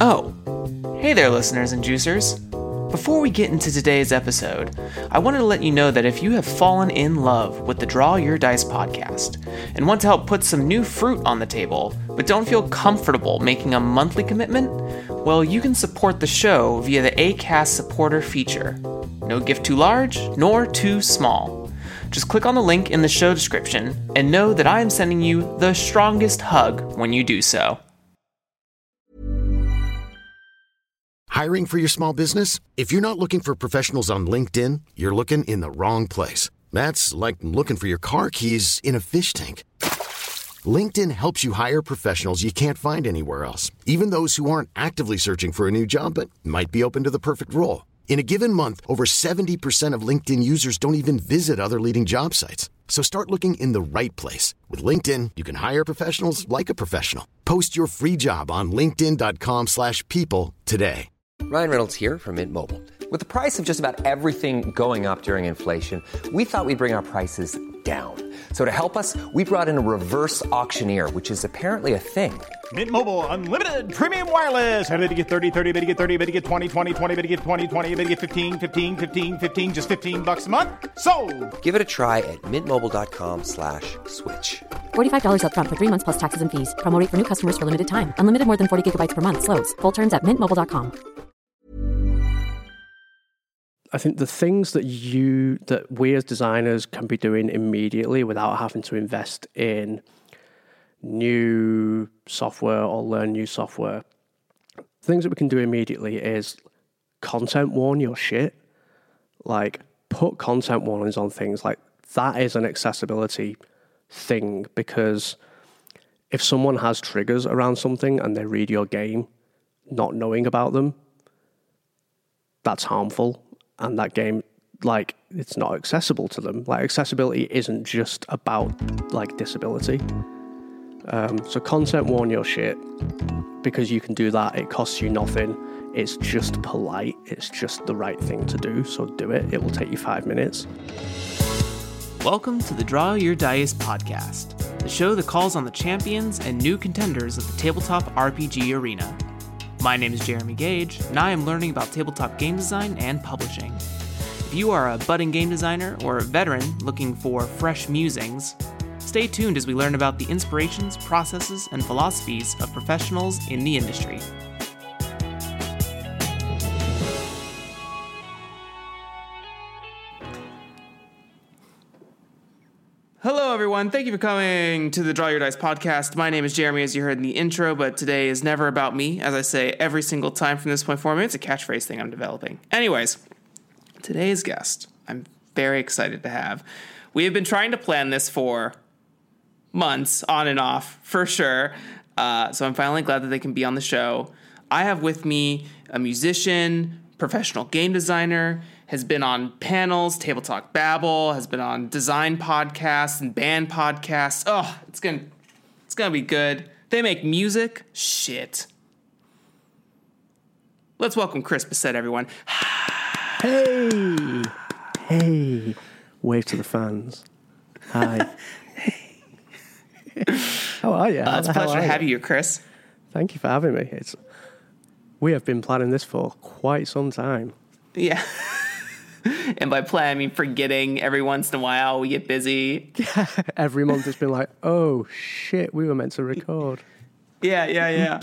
Oh, hey there, listeners and juicers. Before we get into today's episode, I wanted to let you know that if you have fallen in love with the Draw Your Dice podcast and want to help put some new fruit on the table, but don't feel comfortable making a monthly commitment, well, you can support the show via the Acast supporter feature. No gift too large, nor too small. Just click on the link in the show description and know that I am sending you the strongest hug when you do so. Hiring for your small business? If you're not looking for professionals on LinkedIn, you're looking in the wrong place. That's like looking for your car keys in a fish tank. LinkedIn helps you hire professionals you can't find anywhere else, even those who aren't actively searching for a new job but might be open to the perfect role. In a given month, over 70% of LinkedIn users don't even visit other leading job sites. So start looking in the right place. With LinkedIn, you can hire professionals like a professional. Post your free job on linkedin.com/people today. Ryan Reynolds here from Mint Mobile. With the price of just about everything going up during inflation, we thought we'd bring our prices down. So to help us, we brought in a reverse auctioneer, which is apparently a thing. Mint Mobile Unlimited Premium Wireless. How to get 30, 30, bit to get 30, bit to get 20, 20, 20, bit to get 20, 20, bit to get 15, 15, 15, 15, just $15 a month? Sold! Give it a try at mintmobile.com/switch. $45 up front for 3 months plus taxes and fees. Promo rate for new customers for limited time. Unlimited more than 40 gigabytes per month. Slows full terms at mintmobile.com. I think the things that we as designers can be doing immediately without having to invest in new software or learn new software, things that we can do immediately is content warn your shit. Like, put content warnings on things. Like, that is an accessibility thing, because if someone has triggers around something and they read your game not knowing about them, that's harmful. And that game, like, it's not accessible to them. Like, accessibility isn't just about, like, disability. So content warn your shit, because you can do that. It costs you nothing. It's just polite. It's just the right thing to do. So do it. It will take you 5 minutes. Welcome to the Draw Your Dice podcast, the show that calls on the champions and new contenders of the tabletop RPG arena. My name is Jeremy Gage, and I am learning about tabletop game design and publishing. If you are a budding game designer or a veteran looking for fresh musings, stay tuned as we learn about the inspirations, processes, and philosophies of professionals in the industry. Hello, everyone. Thank you for coming to the Draw Your Dice podcast. My name is Jeremy, as you heard in the intro, but today is never about me, as I say every single time from this point forward. It's a catchphrase thing I'm developing. Anyways, today's guest, I'm very excited to have. We have been trying to plan this for months, on and off, for sure. So I'm finally glad that they can be on the show. I have with me a musician, professional game designer, has been on panels, Table Talk Babble, has been on design podcasts and band podcasts. Oh, it's gonna be good. They make music. Shit. Let's welcome Chris Bissett, everyone. Hey. Hey. Wave to the fans. Hi. Hey. How are you? It's a pleasure to have you here, Chris. Thank you for having me. We have been planning this for quite some time. Yeah. And by plan, I mean forgetting every once in a while. We get busy. Every month it's been like, oh, shit, we were meant to record. Yeah.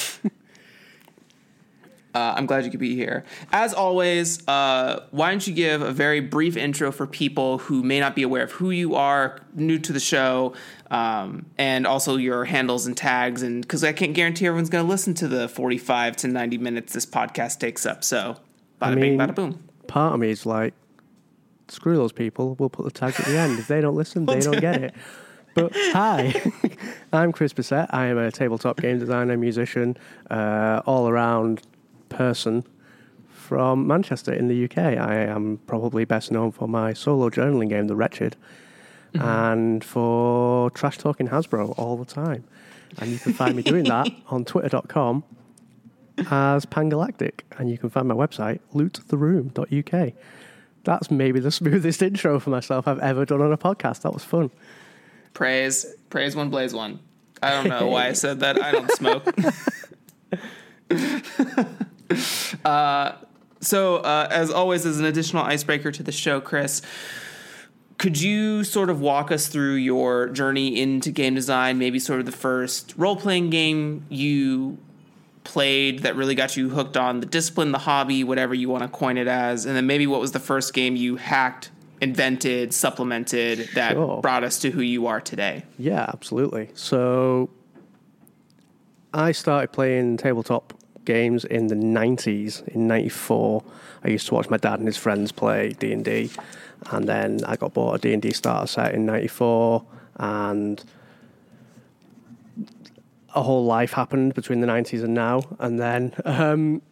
I'm glad you could be here. As always, why don't you give a very brief intro for people who may not be aware of who you are, new to the show, and also your handles and tags, and because I can't guarantee everyone's going to listen to the 45 to 90 minutes this podcast takes up. So, bada bing, bada boom. Part of me is like, screw those people. We'll put the tags at the end. If they don't listen, they don't get it. But hi, I'm Chris Bissett. I am a tabletop game designer, musician, all-around person from Manchester in the UK. I am probably best known for my solo journaling game, The Wretched, and for trash talking Hasbro all the time. And you can find me doing that on twitter.com as Pangalactic, and you can find my website, loottheroom.uk. That's maybe the smoothest intro for myself I've ever done on a podcast. That was fun. Praise one, blaze one. I don't know why I said that. I don't smoke. So, as always, as an additional icebreaker to the show, Chris, could you sort of walk us through your journey into game design, maybe sort of the first role-playing game you played that really got you hooked on the discipline, the hobby, whatever you want to coin it as, and then maybe what was the first game you hacked, invented, supplemented that brought us to who you are today? Yeah, absolutely. So I started playing tabletop games in the 90s. In 94, I used to watch my dad and his friends play D&D, and then I got bought a D&D starter set in 94, and a whole life happened between the 90s and now. And then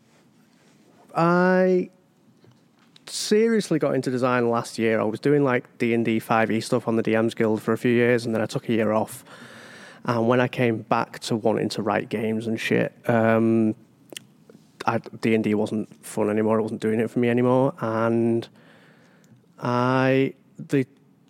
I seriously got into design last year. I was doing like D&D 5e stuff on the DMs Guild for a few years, and then I took a year off. And when I came back to wanting to write games and shit, D&D wasn't fun anymore. It wasn't doing it for me anymore. And the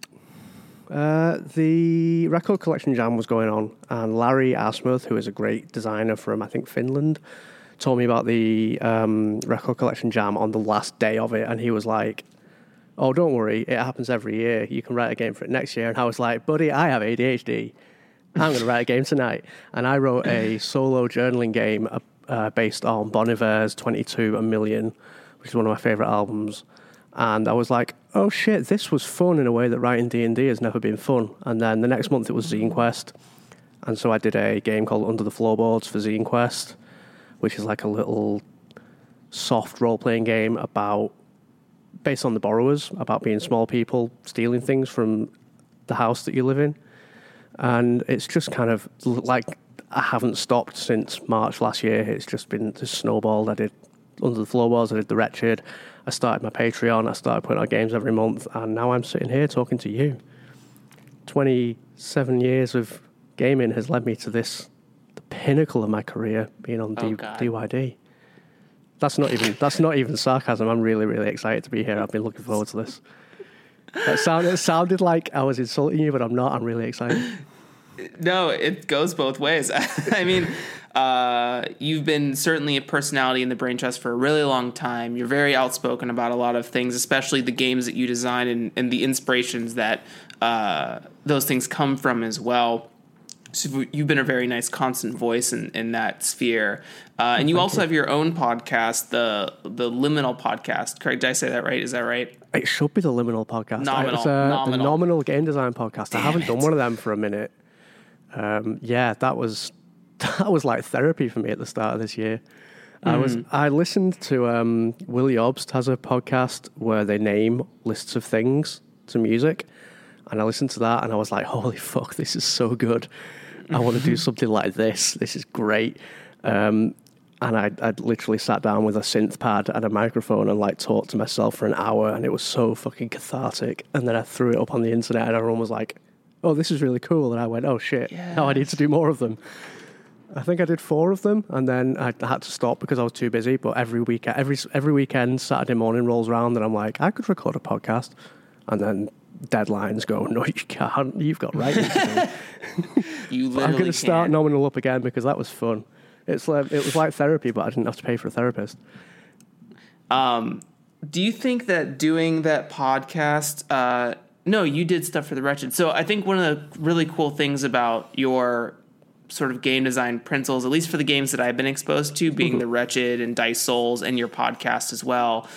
Record Collection Jam was going on, and Larry Asmuth, who is a great designer from, I think, Finland, told me about the Record Collection Jam on the last day of it, and he was like, oh, don't worry, it happens every year. You can write a game for it next year. And I was like, buddy, I have ADHD. I'm going to write a game tonight. And I wrote a solo journaling game based on Bon Iver's 22 A Million, which is one of my favourite albums. And I was like, oh shit, this was fun in a way that writing D&D has never been fun. And then the next month it was Zine Quest. And so I did a game called Under the Floorboards for Zine Quest, which is like a little soft role-playing game based on The Borrowers, about being small people stealing things from the house that you live in. And it's just kind of like, I haven't stopped since March last year. It's just been just snowballed. I did Under the Floorboards, I did The Wretched. I started my Patreon. I started putting out games every month. And now I'm sitting here talking to you. 27 years of gaming has led me to the pinnacle of my career, being on DYD. That's not even sarcasm. I'm really, really excited to be here. I've been looking forward to this. It sounded like I was insulting you, but I'm not. I'm really excited. No, it goes both ways. I mean, you've been certainly a personality in the Brain Trust for a really long time. You're very outspoken about a lot of things, especially the games that you design and the inspirations that those things come from as well. So you've been a very nice constant voice in that sphere. And you also have your own podcast, the Liminal Podcast. Correct? Did I say that right? Is that right? It should be the Liminal Podcast. Nominal. The Nominal Game Design Podcast. I haven't done one of them for a minute. That was like therapy for me at the start of this year. I listened to Willie Obst has a podcast where they name lists of things to music, and I listened to that and I was like, holy fuck, this is so good. I want to do something like this. This is great. And I literally sat down with a synth pad and a microphone and like talked to myself for an hour, and it was so fucking cathartic. And then I threw it up on the internet and everyone was like, oh, this is really cool. And I went, oh shit, now I need to do more of them. I think I did 4 of them, and then I had to stop because I was too busy. But every weekend, Saturday morning rolls around and I'm like, I could record a podcast. And then deadlines go, no, you can't. You've got writing to do. You literally I'm going to start Nominal up again because that was fun. It was like therapy, but I didn't have to pay for a therapist. Do you think that doing that podcast... No, you did stuff for The Wretched. So I think one of the really cool things about your sort of game design principles, at least for the games that I've been exposed to, being The Wretched and Dice Souls and your podcast as well,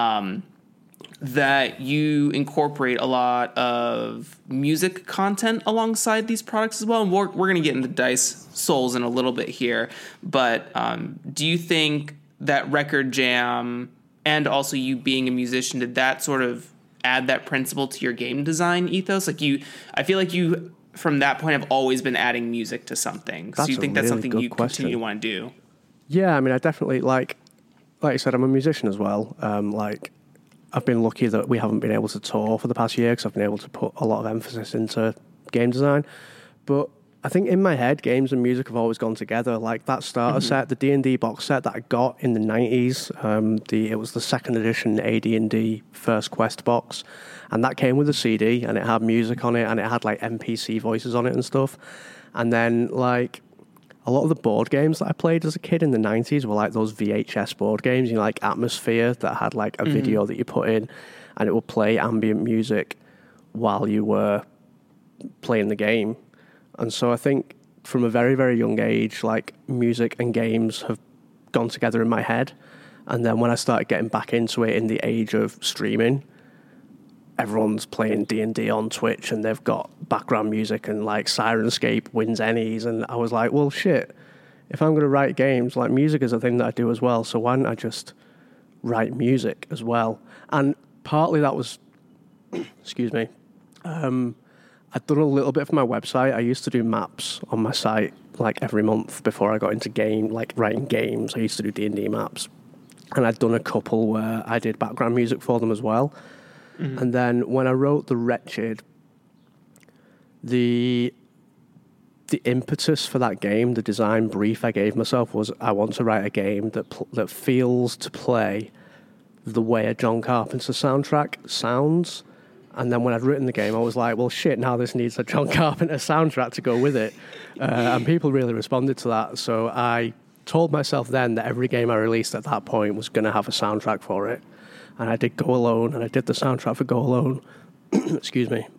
that you incorporate a lot of music content alongside these products as well. And we're going to get into Dice Souls in a little bit here. But do you think that Record Jam and also you being a musician, did that sort of add that principle to your game design ethos? Like I feel like you, from that point, have always been adding music to something. So you think that's something you continue to want to do? Yeah, I mean, I definitely, like you said, I'm a musician as well. I've been lucky that we haven't been able to tour for the past year because I've been able to put a lot of emphasis into game design. But I think in my head, games and music have always gone together. Like that starter set, the D&D box set that I got in the 90s, it was the second edition AD&D First Quest box, and that came with a CD, and it had music on it, and it had like NPC voices on it and stuff. And then like a lot of the board games that I played as a kid in the 90s were like those VHS board games, like Atmosphere, that had like a video that you put in and it would play ambient music while you were playing the game. And so I think from a very, very young age, like music and games have gone together in my head. And then when I started getting back into it in the age of streaming, everyone's playing D&D on Twitch and they've got background music and like Sirenscape wins Ennies. And I was like, well, shit, if I'm going to write games, like music is a thing that I do as well. So why don't I just write music as well? And partly that was, excuse me, I'd done a little bit for my website. I used to do maps on my site like every month before I got into writing games. I used to do D&D maps. And I'd done a couple where I did background music for them as well. Mm-hmm. And then when I wrote The Wretched, the impetus for that game, the design brief I gave myself was I want to write a game that feels to play the way a John Carpenter soundtrack sounds. And then when I'd written the game, I was like, well, shit, now this needs a John Carpenter soundtrack to go with it. And people really responded to that. So I told myself then that every game I released at that point was going to have a soundtrack for it. And I did Go Alone, and I did the soundtrack for Go Alone. Excuse me.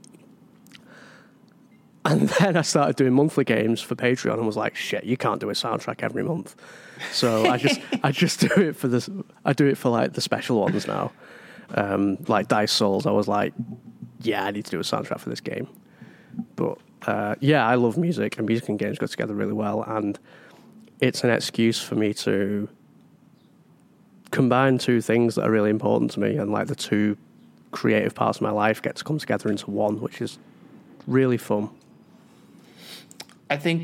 And then I started doing monthly games for Patreon and was like, shit, you can't do a soundtrack every month. So I just do it for this. I do it for like the special ones now. Like Dice Souls, I was like, yeah, I need to do a soundtrack for this game. But yeah, I love music, and music and games go together really well. And it's an excuse for me to combine two things that are really important to me, and like the two creative parts of my life get to come together into one, which is really fun. I think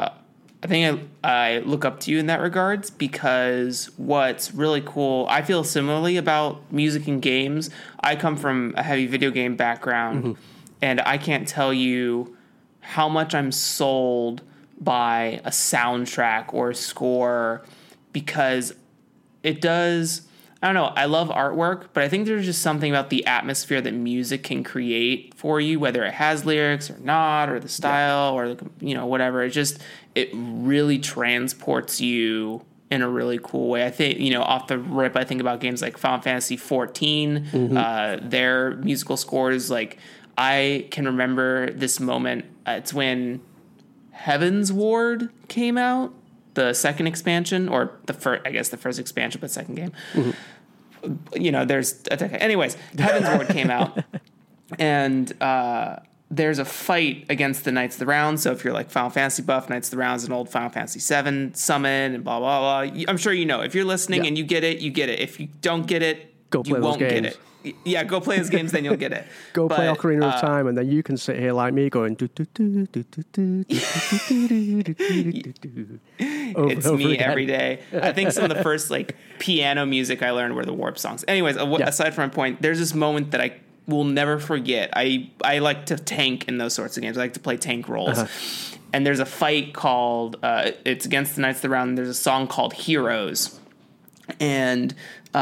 I look up to you in that regards, because what's really cool, I feel similarly about music and games. I come from a heavy video game background, and I can't tell you how much I'm sold by a soundtrack or a score, because it does, I don't know, I love artwork, but I think there's just something about the atmosphere that music can create for you, whether it has lyrics or not, or the style, or whatever. It really transports you in a really cool way. I think, off the rip, I think about games like Final Fantasy XIV, their musical scores, like, I can remember this moment. It's when Heaven's Ward came out, the second expansion, or the first expansion, but second game. There's anyways, Heaven's Ward came out, and there's a fight against the Knights of the Round. So if you're like Final Fantasy buff, Knights of the Round is an old Final Fantasy VII summon, and blah blah blah. I'm sure you know. If you're listening and you get it, you get it. If you don't get it, you won't get it. Yeah, go play those games, then you'll get it. Play Ocarina of Time, and then you can sit here like me going do do do do do do do do do. It's me every day. I think some of the first like piano music I learned were the Warp songs. Anyways, aside from my point, there's this moment that I will never forget. I like to tank in those sorts of games. I like to play tank roles. And there's a fight called it's against the Knights of the Round. And there's a song called Heroes, and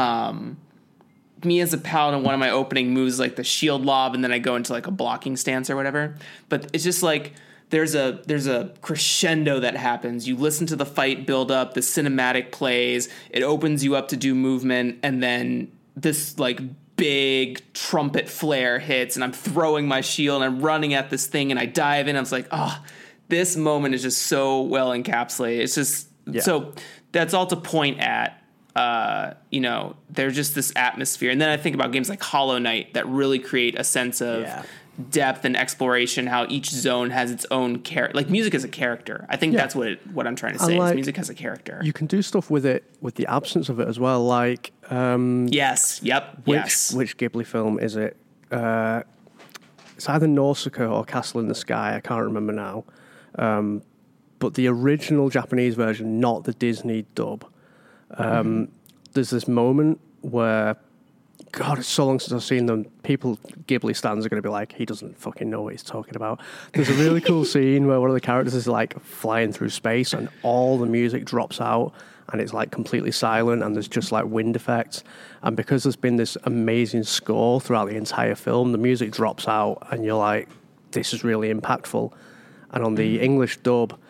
me as a paladin, one of my opening moves like the shield lob, and then I go into like a blocking stance or whatever. But it's just like there's a crescendo that happens. You listen to the fight build up, the cinematic plays, it opens you up to do movement, and then this like big trumpet flare hits, and I'm throwing my shield and I'm running at this thing, and I dive in. I was like, this moment is just so well encapsulated. It's just so that's all to point at. There's just this atmosphere. And then I think about games like Hollow Knight that really create a sense of depth and exploration, how each zone has its own character. Like, music is a character. I think that's what I'm trying to say. Is music has a character. You can do stuff with it, with the absence of it as well. Like, yes. Which Ghibli film is it? It's either Nausicaa or Castle in the Sky. I can't remember now. But the original Japanese version, not the Disney dub. There's this moment where, God, it's so long since I've seen them. Ghibli stands are going to be like, he doesn't fucking know what he's talking about. There's a really cool scene where one of the characters is like flying through space, and all the music drops out, and it's like completely silent, and there's just like wind effects. And because there's been this amazing score throughout the entire film, the music drops out, and you're like, this is really impactful. And on the English dub,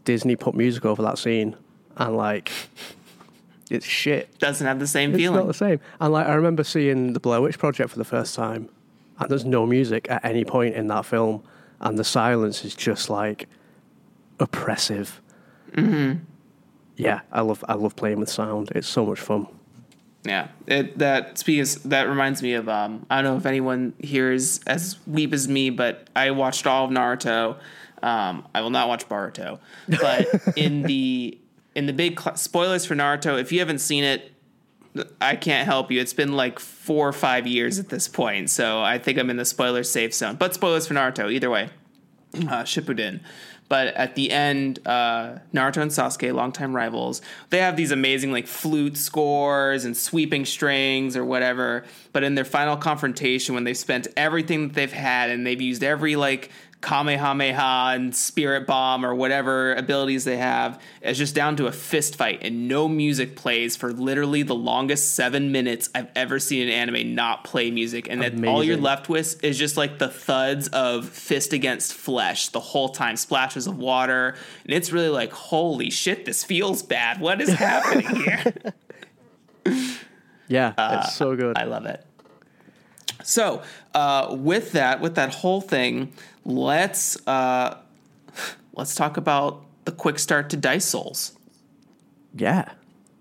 Disney put music over that scene, and like, it's shit. Doesn't have the same It's feeling. not the same. And like, I remember seeing the Blair Witch Project for the first time, and there's no music at any point in that film, and the silence is just like oppressive. Mm-hmm. Yeah, I love playing with sound. It's so much fun. Yeah, that reminds me of I don't know if anyone here is as weep as me, but I watched all of Naruto. I will not watch Boruto, but in the big spoilers for Naruto, if you haven't seen it, I can't help you. It's been like 4 or 5 years at this point, so I think I'm in the spoiler safe zone. But spoilers for Naruto, either way, Shippuden. But at the end, Naruto and Sasuke, longtime rivals, they have these amazing like flute scores and sweeping strings or whatever. But in their final confrontation, when they've spent everything that they've had and they've used every like Kamehameha and Spirit Bomb or whatever abilities they have, it's just down to a fist fight, and no music plays for literally the longest 7 minutes I've ever seen an anime not play music. And that all you're left with is just like the thuds of fist against flesh the whole time, splashes of water. And it's really like, holy shit, this feels bad. What is happening here? Yeah, it's so good. I love it. So with that whole thing, let's talk about the quick start to Dice Souls. Yeah.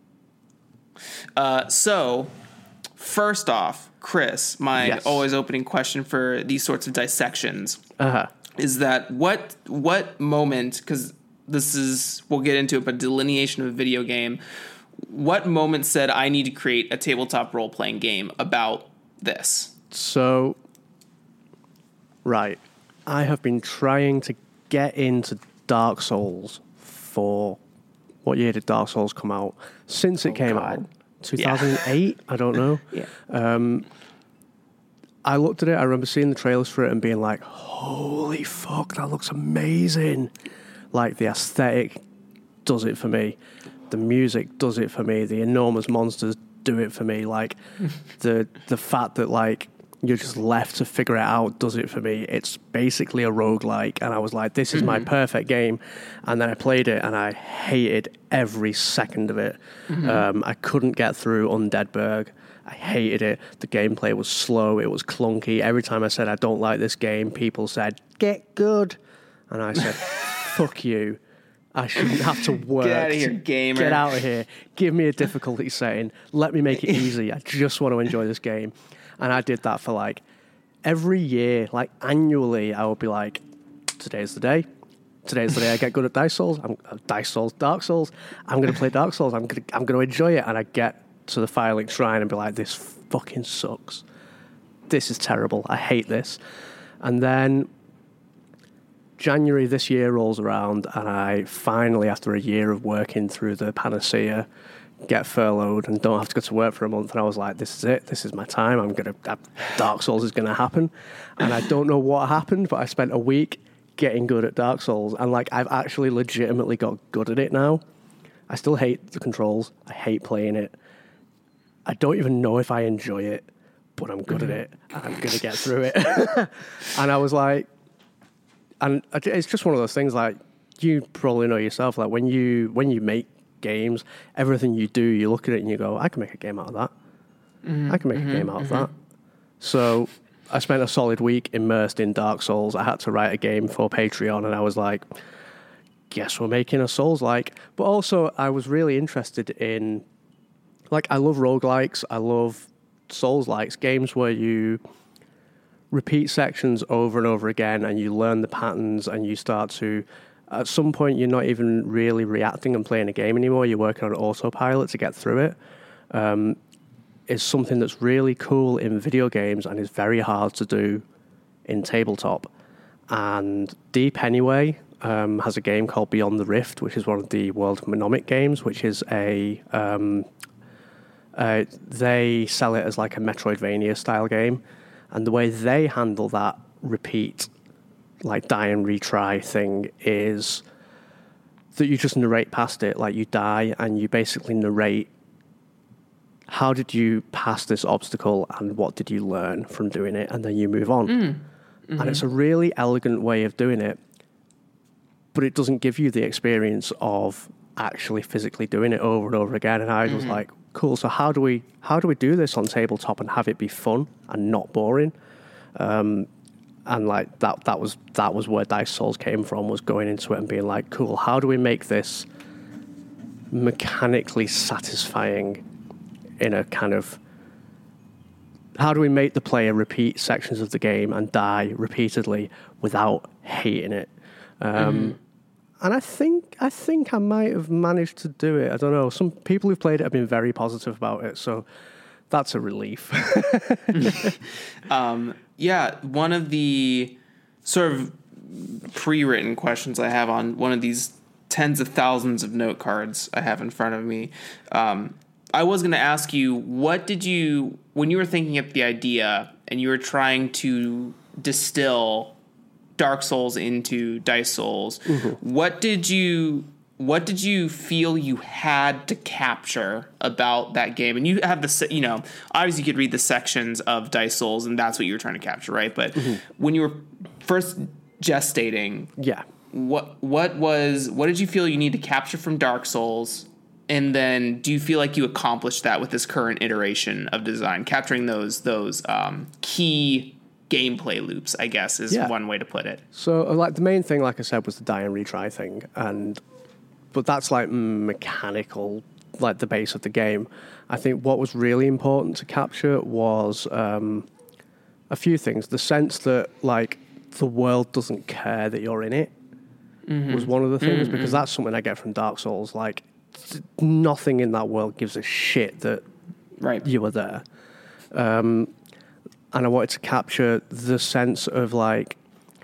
So first off, Chris, my always opening question for these sorts of dissections is that what moment, because we'll get into it, but delineation of a video game, what moment said I need to create a tabletop role-playing game about this? So, right, I have been trying to get into Dark Souls for, what year did Dark Souls come out? Since it came out, 2008, I don't know. I looked at it, I remember seeing the trailers for it and being like, holy fuck, that looks amazing. Like, the aesthetic does it for me. The music does it for me. The enormous monsters do it for me. Like, the fact that, like, you're just left to figure it out does it for me. It's basically a roguelike, and I was like, this is my perfect game. And then I played it, and I hated every second of it. I couldn't get through Undeadburg. I hated it. The gameplay was slow. It was clunky. Every time I said I don't like this game, people said, get good. And I said, fuck you. I shouldn't have to work. Get out of here, gamer. Get out of here. Give me a difficulty setting. Let me make it easy. I just want to enjoy this game. And I did that for like every year, like annually, I would be like, today's the day. Today's the day I get good at Dice Souls. Dark Souls. I'm going to play Dark Souls. I'm going to enjoy it. And I get to the Firelink Shrine and be like, this fucking sucks. This is terrible. I hate this. And then January this year rolls around, and I finally, after a year of working through the panacea, get furloughed and don't have to go to work for a month. And I was like, this is it. This is my time. Dark Souls is going to happen. And I don't know what happened, but I spent a week getting good at Dark Souls. And like, I've actually legitimately got good at it now. I still hate the controls. I hate playing it. I don't even know if I enjoy it, but I'm good at it. And I'm going to get through it. And I was like, and it's just one of those things, like, you probably know yourself, like, when you make games, everything you do, you look at it and you go, I can make a game out of that. I can make a game out of that. So I spent a solid week immersed in Dark Souls. I had to write a game for Patreon, and I was like, guess we're making a Souls-like. But also, I was really interested in, like, I love roguelikes, I love Souls-likes, games where you repeat sections over and over again and you learn the patterns and you start to, at some point, you're not even really reacting and playing a game anymore. You're working on autopilot to get through it. It's something that's really cool in video games and is very hard to do in tabletop. And Deep Anyway has a game called Beyond the Rift, which is one of the World Mnemonic games, which is they sell it as like a Metroidvania style game. And the way they handle that repeat, like die and retry thing, is that you just narrate past it. Like, you die and you basically narrate, how did you pass this obstacle and what did you learn from doing it? And then you move on. And it's a really elegant way of doing it. but it doesn't give you the experience of actually physically doing it over and over again. And I was like, cool, so how do we do this on tabletop and have it be fun and not boring? And like that was where Dice Souls came from, was going into it and being like, cool, how do we make this mechanically satisfying in a kind of, how do we make the player repeat sections of the game and die repeatedly without hating it? And I think I might have managed to do it. I don't know. Some people who've played it have been very positive about it, so that's a relief. Yeah, one of the sort of pre-written questions I have on one of these tens of thousands of note cards I have in front of me, I was going to ask you, when you were thinking up the idea and you were trying to distill Dark Souls into Dice Souls, what did you feel you had to capture about that game? And you have obviously you could read the sections of Dice Souls and that's what you were trying to capture, right? But when you were first gestating, what did you feel you need to capture from Dark Souls? And then do you feel like you accomplished that with this current iteration of design, capturing those key gameplay loops, I guess, is one way to put it. So, like, the main thing, like I said, was the die and retry thing, but that's like mechanical, like the base of the game. I think what was really important to capture was a few things. The sense that, like, the world doesn't care that you're in it was one of the things, because that's something I get from Dark Souls. Like, nothing in that world gives a shit that you were there. And I wanted to capture the sense of, like,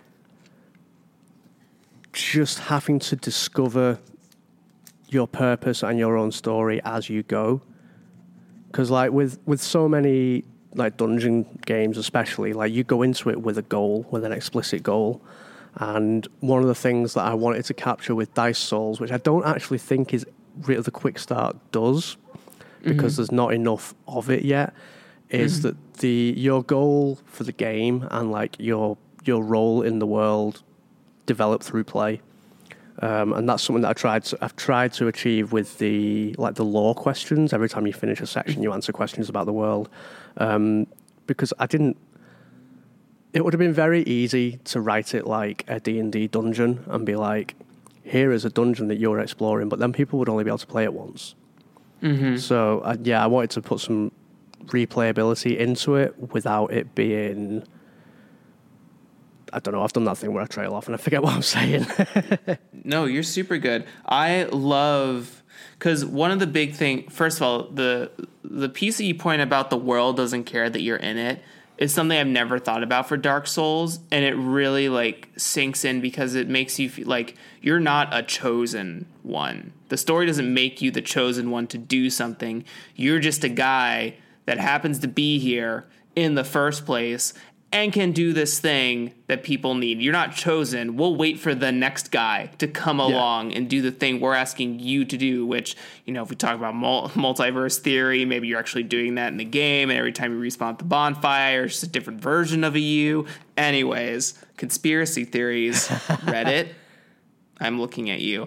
just having to discover your purpose and your own story as you go. Because, like, with so many, like, dungeon games especially, like, you go into it with a goal, with an explicit goal. And one of the things that I wanted to capture with Dice Souls, which I don't actually think is the Quick Start does, because there's not enough of it yet, is that your goal for the game and, like, your role in the world develop through play, and that's something that I've tried to achieve with the lore questions. Every time you finish a section, you answer questions about the world, because it would have been very easy to write it like a D&D dungeon and be like, here is a dungeon that you're exploring, but then people would only be able to play it once. So I wanted to put some replayability into it without it being, I don't know, I've done that thing where I trail off and I forget what I'm saying. No, you're super good. I love, because one of the big thing, first of all, the piece that you point about the world doesn't care that you're in it is something I've never thought about for Dark Souls, and it really, like, sinks in because it makes you feel like you're not a chosen one. The story doesn't make you the chosen one to do something. You're just a guy that happens to be here in the first place and can do this thing that people need. You're not chosen. We'll wait for the next guy to come along and do the thing we're asking you to do, which, if we talk about multiverse theory, maybe you're actually doing that in the game, and every time you respawn at the bonfire, it's just a different version of a you. Anyways, conspiracy theories, Reddit, I'm looking at you.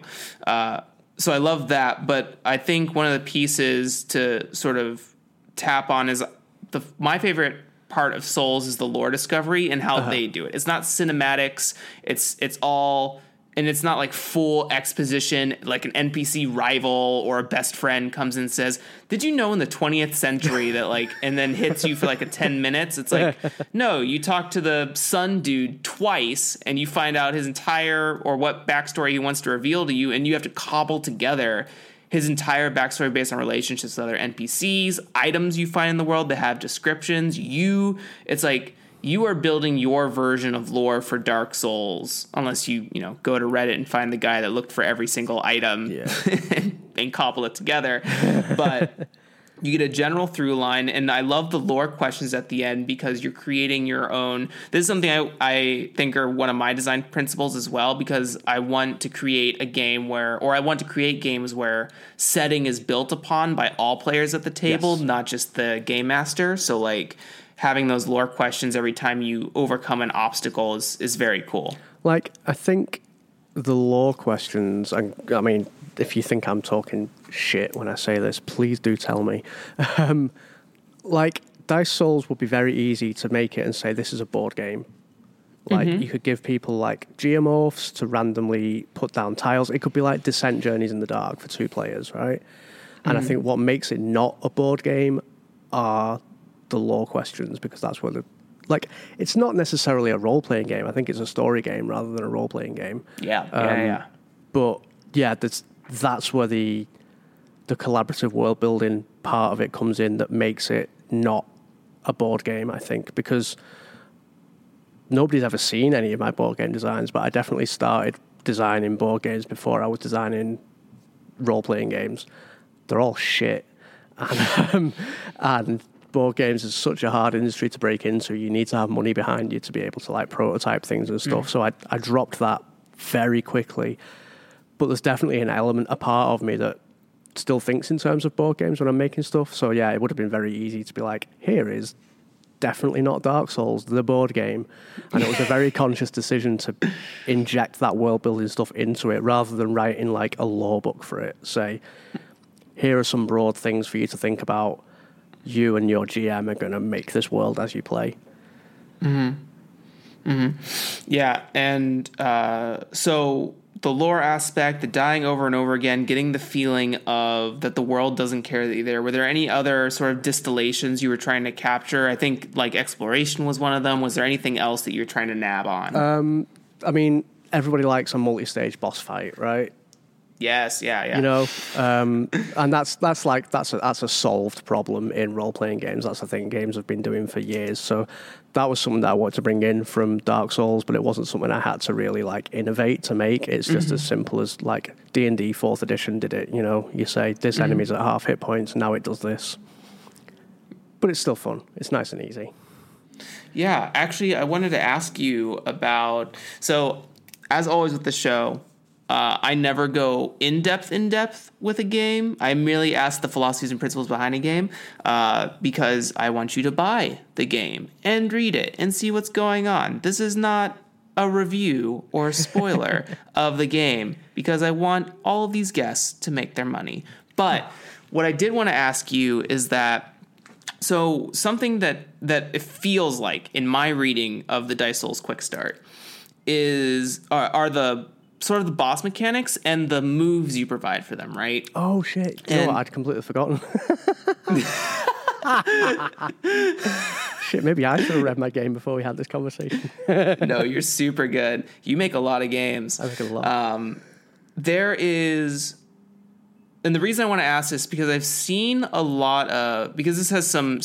So I love that, but I think one of the pieces to sort of tap on is my favorite part of Souls is the lore discovery and how they do it. It's not cinematics. It's all, and it's not like full exposition, like an NPC rival or a best friend comes and says, did you know in the 20th century that, like, and then hits you for like a 10 minutes. It's like, no, you talk to the sun dude twice and you find out his entire, or what backstory he wants to reveal to you. And you have to cobble together his entire backstory based on relationships with other NPCs, items you find in the world that have descriptions. It's like you are building your version of lore for Dark Souls, unless you go to Reddit and find the guy that looked for every single item and cobble it together. But you get a general through line, and I love the lore questions at the end because you're creating your own. This is something I think are one of my design principles as well, because I want to create a game I want to create games where setting is built upon by all players at the table, not just the game master. So, like, having those lore questions every time you overcome an obstacle is very cool. Like, I think the lore questions, and I mean, if you think I'm talking shit when I say this, please do tell me. Like, Dice Souls would be very easy to make it and say this is a board game. Like, you could give people, like, geomorphs to randomly put down tiles. It could be like Descent Journeys in the Dark for 2 players, right? And I think what makes it not a board game are the lore questions, because that's where like, it's not necessarily a role-playing game. I think it's a story game rather than a role-playing game. Yeah. But, yeah, that's where the collaborative world-building part of it comes in that makes it not a board game, I think, because nobody's ever seen any of my board game designs, but I definitely started designing board games before I was designing role-playing games. They're all shit. And board games is such a hard industry to break into. You need to have money behind you to be able to, like, prototype things and stuff. So I dropped that very quickly. But there's definitely a part of me that still thinks in terms of board games when I'm making stuff. So yeah, it would have been very easy to be like, here is definitely not Dark Souls, the board game. And it was a very conscious decision to inject that world building stuff into it rather than writing like a lore book for it. Say, here are some broad things for you to think about. You and your GM are going to make this world as you play. Yeah, and so the lore aspect, the dying over and over again, getting the feeling of that the world doesn't care that you're there. Were there any other sort of distillations you were trying to capture? I think like exploration was one of them. Was there anything else that you were trying to nab on? I mean, everybody likes a multi-stage boss fight, right? Yes, yeah. You know, and that's a solved problem in role-playing games. That's a thing games have been doing for years. So that was something that I wanted to bring in from Dark Souls, but it wasn't something I had to really like innovate to make. It's just as simple as like D&D 4th edition did it. You know, you say this enemy's at half hit points, now it does this. But it's still fun. It's nice and easy. Yeah, actually, I wanted to ask you about. So, as always with the show. I never go in-depth with a game. I merely ask the philosophies and principles behind a game because I want you to buy the game and read it and see what's going on. This is not a review or a spoiler of the game because I want all of these guests to make their money. But what I did want to ask you is that, so something that it feels like in my reading of the Dice Souls Quick Start are the sort of the boss mechanics and the moves you provide for them, right? Oh, shit. You know what? I'd completely forgotten. Shit, maybe I should have read my game before we had this conversation. No, you're super good. You make a lot of games. I make a lot. There is... And the reason I want to ask this because I've seen a lot of... Because this has some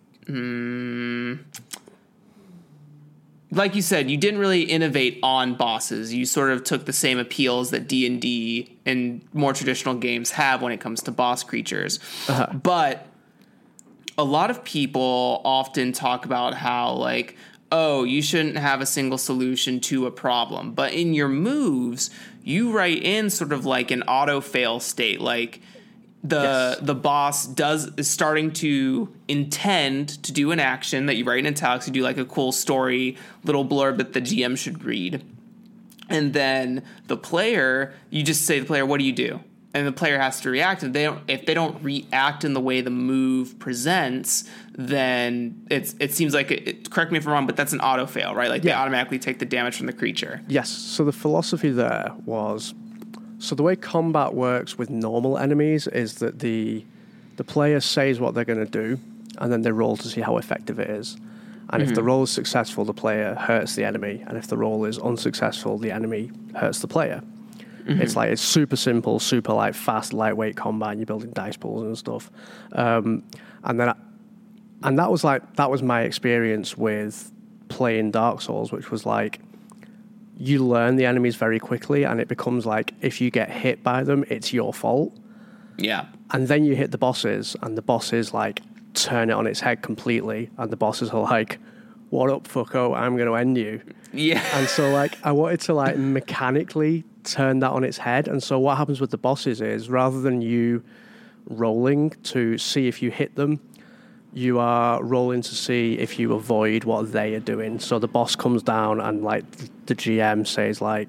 like you said, you didn't really innovate on bosses. You sort of took the same appeals that D&D and more traditional games have when it comes to boss creatures. But a lot of people often talk about how, like, oh, you shouldn't have a single solution to a problem. But in your moves, you write in sort of like an auto-fail state, like... The boss is starting to intend to do an action that you write in italics. You do like a cool story little blurb that the GM should read, and then you just say to the player, "What do you do?" And the player has to react. And if they don't react in the way the move presents, then it seems like correct me if I'm wrong, but that's an auto fail, right? Like they automatically take the damage from the creature. Yes. So the philosophy there was. So the way combat works with normal enemies is that the player says what they're going to do, and then they roll to see how effective it is. And if the roll is successful, the player hurts the enemy, and if the roll is unsuccessful, the enemy hurts the player. It's super simple, super like fast, lightweight combat. And you're building dice pools and stuff, and that was my experience with playing Dark Souls, which was like. You learn the enemies very quickly, and it becomes like if you get hit by them, it's your fault. Yeah. And then you hit the bosses, and the bosses like turn it on its head completely, and the bosses are like, "What up, fucko? I'm going to end you." Yeah. And so like I wanted to like mechanically turn that on its head, and so what happens with the bosses is rather than you rolling to see if you hit them, you are rolling to see if you avoid what they are doing. So the boss comes down and like the GM says like,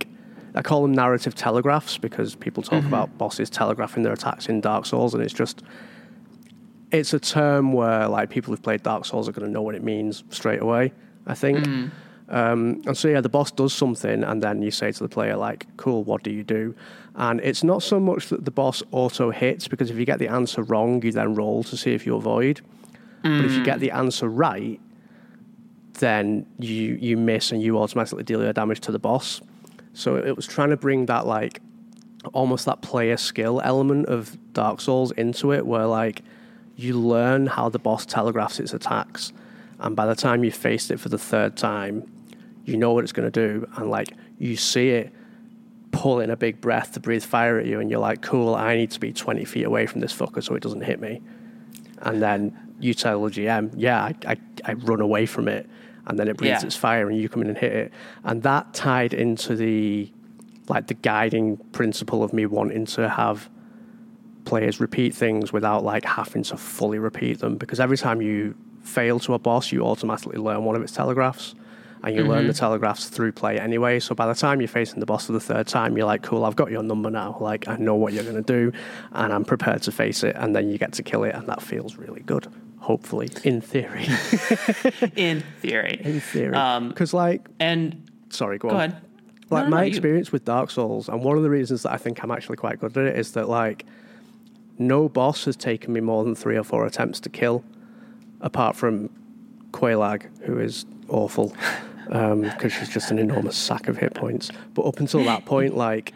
I call them narrative telegraphs because people talk about bosses telegraphing their attacks in Dark Souls, and it's a term where like people who've played Dark Souls are going to know what it means straight away, I think. And so, yeah, the boss does something, and then you say to the player, like, cool, what do you do? And it's not so much that the boss auto-hits, because if you get the answer wrong, you then roll to see if you avoid. But if you get the answer right, then you miss and you automatically deal your damage to the boss. So it was trying to bring that, like, almost that player skill element of Dark Souls into it, where, like, you learn how the boss telegraphs its attacks, and by the time you faced it for the third time, you know what it's going to do, and like you see it pull in a big breath to breathe fire at you, and you're like, cool, I need to be 20 feet away from this fucker so it doesn't hit me. And then you tell the GM, yeah, I run away from it, and then it breathes its fire and you come in and hit it. And that tied into the guiding principle of me wanting to have players repeat things without like having to fully repeat them, because every time you fail to a boss, you automatically learn one of its telegraphs, and you learn the telegraphs through play anyway. So by the time you're facing the boss for the third time, you're like, cool, I've got your number now. Like, I know what you're going to do, and I'm prepared to face it, and then you get to kill it, and that feels really good, hopefully, in theory. In theory. Because, sorry, go on. Go ahead. Like, my experience with Dark Souls, and one of the reasons that I think I'm actually quite good at it, is that, like, no boss has taken me more than 3 or 4 attempts to kill, apart from Quelaag, who is awful, because she's just an enormous sack of hit points. But up until that point, like,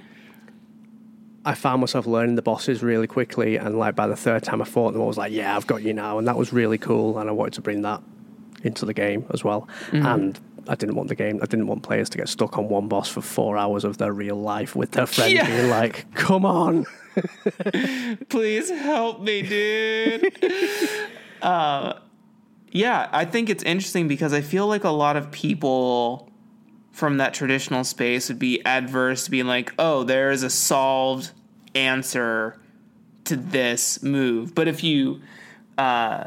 I found myself learning the bosses really quickly, and like by the third time I fought them, I was like, yeah, I've got you now, and that was really cool, and I wanted to bring that into the game as well. And I didn't want players to get stuck on one boss for 4 hours of their real life with their friend being like, come on. Please help me, dude. Yeah, I think it's interesting because I feel like a lot of people from that traditional space would be adverse to being like, oh, there is a solved answer to this move. But if you... there's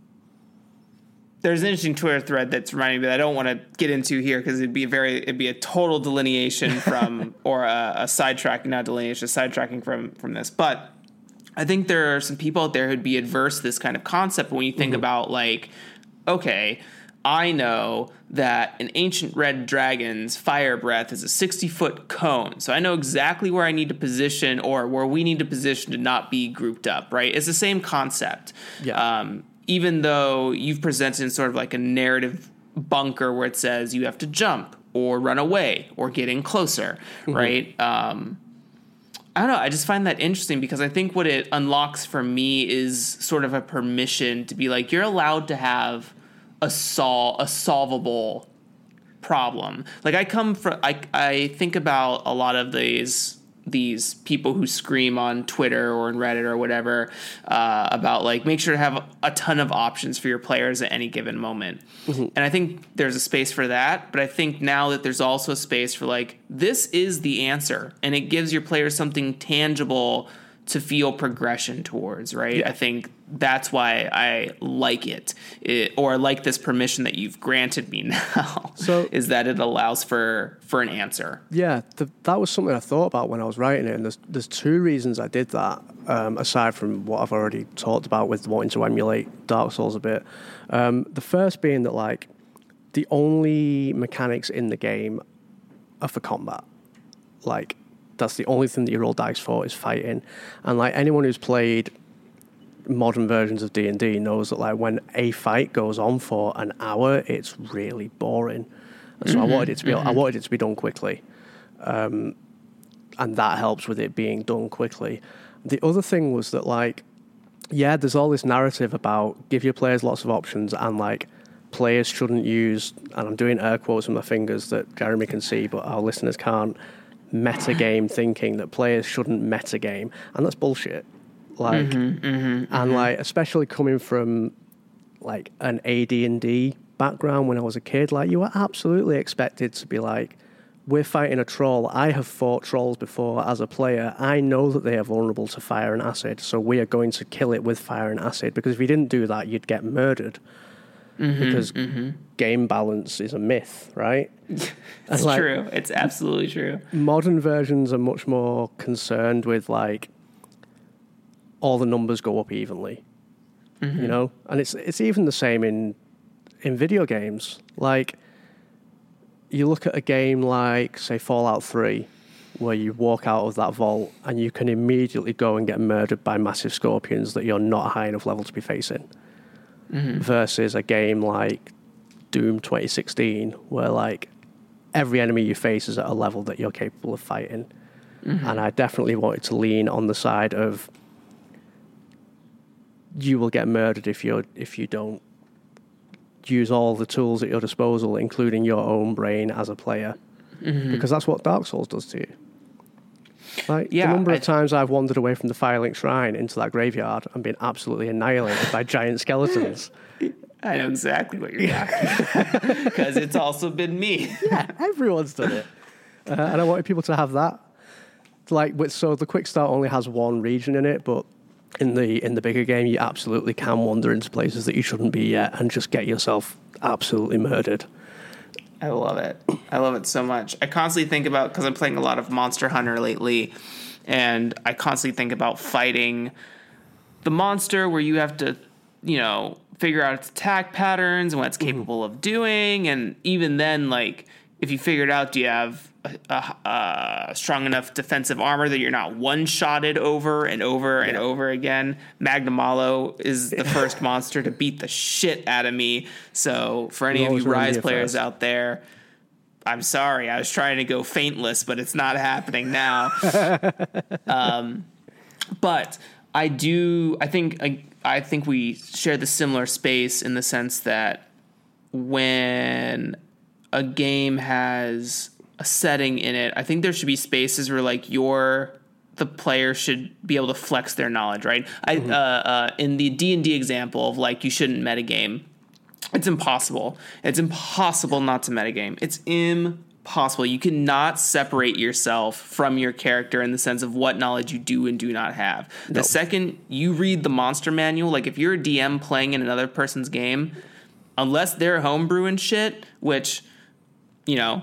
an interesting Twitter thread that's reminding me that I don't want to get into here because it'd be a total delineation from, or a sidetracking from this. But I think there are some people out there who'd be adverse to this kind of concept. When you think about like, okay, I know that an ancient red dragon's fire breath is a 60-foot cone. So I know exactly where I need to position, or where we need to position to not be grouped up, right? It's the same concept. Yeah. Even though you've presented in sort of like a narrative bunker where it says you have to jump or run away or get in closer, right? I don't know. I just find that interesting because I think what it unlocks for me is sort of a permission to be like, you're allowed to have a solvable problem. Like I think about a lot of these people who scream on Twitter or in Reddit or whatever about like, make sure to have a ton of options for your players at any given moment. And I think there's a space for that, but I think now that there's also a space for like, this is the answer, and it gives your players something tangible to feel progression towards, right? Yeah. I think that's why I like it, or like this permission that you've granted me now, so, is that it allows for an answer. Yeah, that was something I thought about when I was writing it, and there's 2 reasons I did that, aside from what I've already talked about with wanting to emulate Dark Souls a bit. The first being that, like, the only mechanics in the game are for combat. Like, that's the only thing that you roll dice for is fighting. And like anyone who's played modern versions of D&D knows that like when a fight goes on for an hour, it's really boring. And so I wanted it to be done quickly. And that helps with it being done quickly. The other thing was that like, yeah, there's all this narrative about give your players lots of options, and like players shouldn't use, and I'm doing air quotes with my fingers that Jeremy can see, but our listeners can't, metagame thinking, that players shouldn't metagame, and that's bullshit. Like, and like, especially coming from like an AD&D background when I was a kid, like you were absolutely expected to be like, we're fighting a troll. I have fought trolls before as a player. I know that they are vulnerable to fire and acid, so we are going to kill it with fire and acid, because if you didn't do that, you'd get murdered. because game balance is a myth, right? It's true. It's absolutely true. Modern versions are much more concerned with like all the numbers go up evenly, you know, and it's even the same in video games. Like you look at a game like say Fallout 3, where you walk out of that vault and you can immediately go and get murdered by massive scorpions that you're not high enough level to be facing, versus a game like Doom 2016, where like every enemy you face is at a level that you're capable of fighting. And I definitely wanted to lean on the side of you will get murdered if you don't use all the tools at your disposal, including your own brain as a player, because that's what Dark Souls does to you. Like the number of times I've wandered away from the Firelink Shrine into that graveyard and been absolutely annihilated by giant skeletons. I know exactly what you're talking because it's also been me. Yeah, everyone's done it, and I wanted people to have that. Like, so the Quick Start only has one region in it, but in the bigger game, you absolutely can wander into places that you shouldn't be yet and just get yourself absolutely murdered. I love it. I love it so much. I constantly think about, because I'm playing a lot of Monster Hunter lately, and I constantly think about fighting the monster where you have to, you know, figure out its attack patterns and what it's capable of doing. And even then, like, if you figure it out, do you have a strong enough defensive armor that you're not one-shotted over and over and over again? Magna Malo is the first monster to beat the shit out of me. So for any of you Rise players out there, I'm sorry. I was trying to go faintless, but it's not happening now. But I think we share the similar space in the sense that when a game has a setting in it, I think there should be spaces where like the player should be able to flex their knowledge, right? In the D&D example of like you shouldn't metagame, it's impossible. It's impossible not to metagame. It's impossible. You cannot separate yourself from your character in the sense of what knowledge you do and do not have. The second you read the monster manual, like if you're a DM playing in another person's game, unless they're homebrewing shit, which, you know,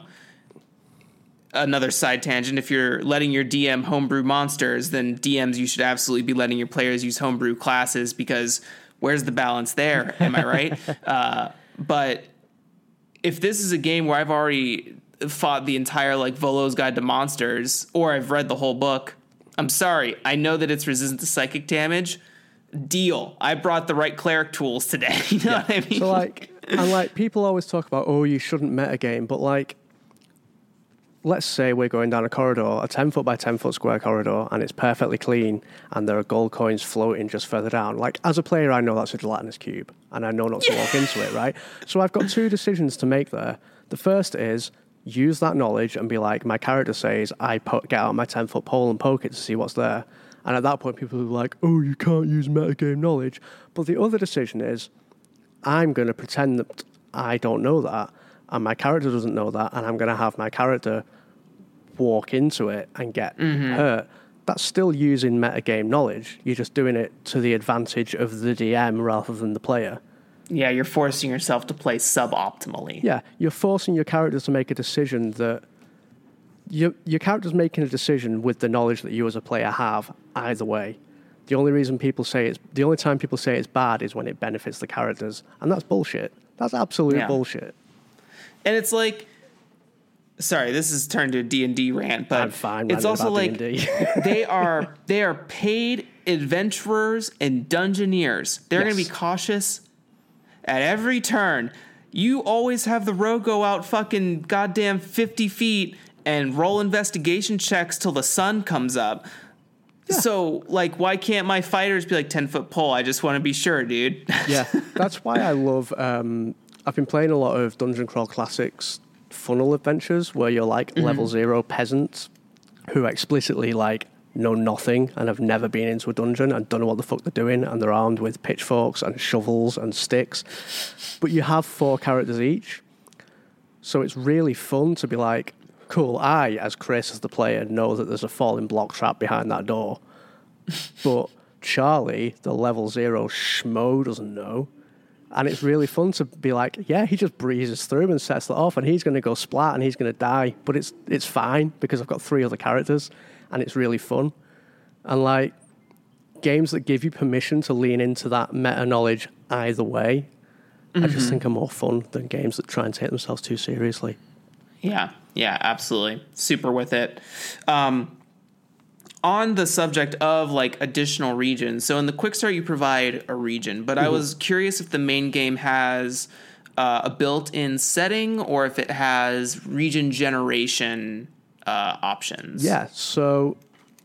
another side tangent, if you're letting your DM homebrew monsters, then DMs, you should absolutely be letting your players use homebrew classes, because where's the balance there? Am I right? But if this is a game where I've already fought the entire like Volo's Guide to Monsters, or I've read the whole book, I'm sorry, I know that it's resistant to psychic damage. Deal. I brought the right cleric tools today. You know what I mean? So like people always talk about, oh, you shouldn't metagame, but like, let's say we're going down a corridor, a 10 foot by 10 foot square corridor, and it's perfectly clean, and there are gold coins floating just further down. Like, as a player, I know that's a gelatinous cube, and I know not to walk into it, right? So I've got two decisions to make there. The first is use that knowledge and be like, my character says, get out my 10 foot pole and poke it to see what's there. And at that point, people are like, oh, you can't use metagame knowledge. But the other decision is, I'm going to pretend that I don't know that, and my character doesn't know that, and I'm going to have my character walk into it and get hurt. That's still using metagame knowledge. You're just doing it to the advantage of the DM rather than the player. Yeah, you're forcing yourself to play suboptimally. Yeah, you're forcing your character to make a decision that... Your character's making a decision with the knowledge that you as a player have either way. The only time people say it's bad is when it benefits the characters, and that's bullshit. That's absolute bullshit. And it's like, sorry, this has turned to a D&D rant, but I'm fine, it's also like D&D. they are paid adventurers and dungeoneers. They're going to be cautious at every turn. You always have the rogue go out fucking goddamn 50 feet and roll investigation checks till the sun comes up. Yeah. So, like, why can't my fighters be like 10-foot pole? I just want to be sure, dude. Yeah, that's why I love... I've been playing a lot of Dungeon Crawl Classics funnel adventures where you're like level 0 peasants who explicitly like know nothing and have never been into a dungeon and don't know what the fuck they're doing, and they're armed with pitchforks and shovels and sticks. But you have 4 characters each. So it's really fun to be like, cool, I, as Chris, as the player, know that there's a falling block trap behind that door. But Charlie, the level 0 schmo, doesn't know. And it's really fun to be like, yeah, he just breezes through and sets it off, and he's going to go splat and he's going to die. But it's fine because I've got 3 other characters, and it's really fun. And like games that give you permission to lean into that meta knowledge either way, I just think are more fun than games that try and take themselves too seriously. Yeah, absolutely. Super with it. On the subject of like additional regions, so in the Quick Start you provide a region, but I was curious if the main game has a built-in setting or if it has region generation options. Yeah, so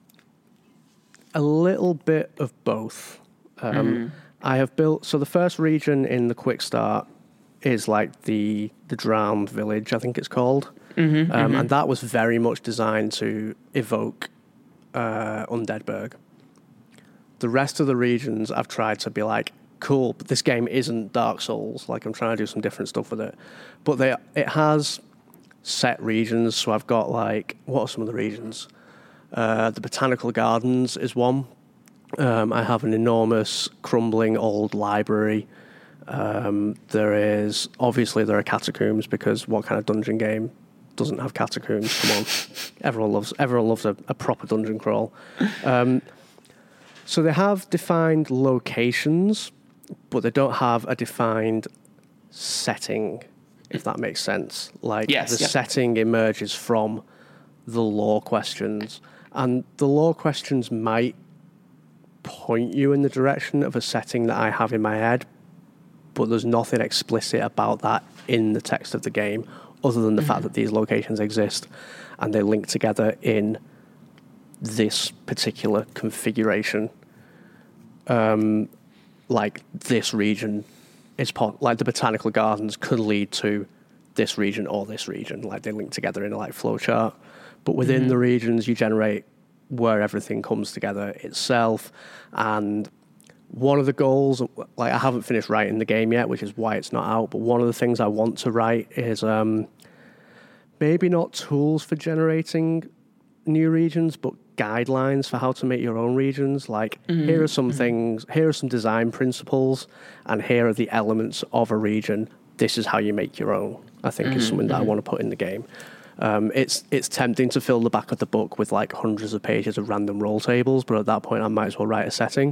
a little bit of both. I have built, so the first region in the Quick Start is like the Drowned Village, I think it's called. And that was very much designed to evoke Undeadburg. The rest of the regions I've tried to be like, cool, but this game isn't Dark Souls. Like, I'm trying to do some different stuff with it. But it has set regions, so I've got like, what are some of the regions? The Botanical Gardens is one. I have an enormous crumbling old library. There are catacombs, because what kind of dungeon game doesn't have catacombs? Come on. Everyone loves a proper dungeon crawl. So they have defined locations, but they don't have a defined setting, if that makes sense. Like, setting emerges from the lore questions, and the lore questions might point you in the direction of a setting that I have in my head, but there's nothing explicit about that in the text of the game, other than the fact that these locations exist and they link together in this particular configuration. Like this region is like the Botanical Gardens could lead to this region or this region. Like, they link together in a like flowchart. But within the regions, you generate where everything comes together itself. And one of the goals, like, I haven't finished writing the game yet, which is why it's not out, but one of the things I want to write is maybe not tools for generating new regions, but guidelines for how to make your own regions. Like, here are some things, here are some design principles, and here are the elements of a region. This is how you make your own, I think is something that I want to put in the game. It's tempting to fill the back of the book with like hundreds of pages of random roll tables, but at that point I might as well write a setting.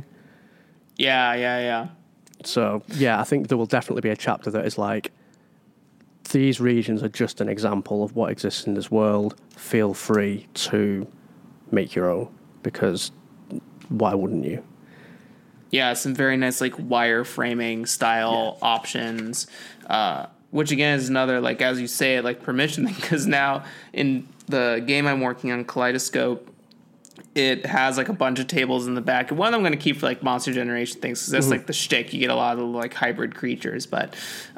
Yeah. So, yeah, I think there will definitely be a chapter that is like, these regions are just an example of what exists in this world. Feel free to make your own, because why wouldn't you? Yeah, some very nice like wireframing style options, which again is another, like, as you say, like permission thing, because now in the game I'm working on, Kaleidoscope, it has like a bunch of tables in the back. And one I'm going to keep for like monster generation things, because that's like the shtick. You get a lot of like hybrid creatures, but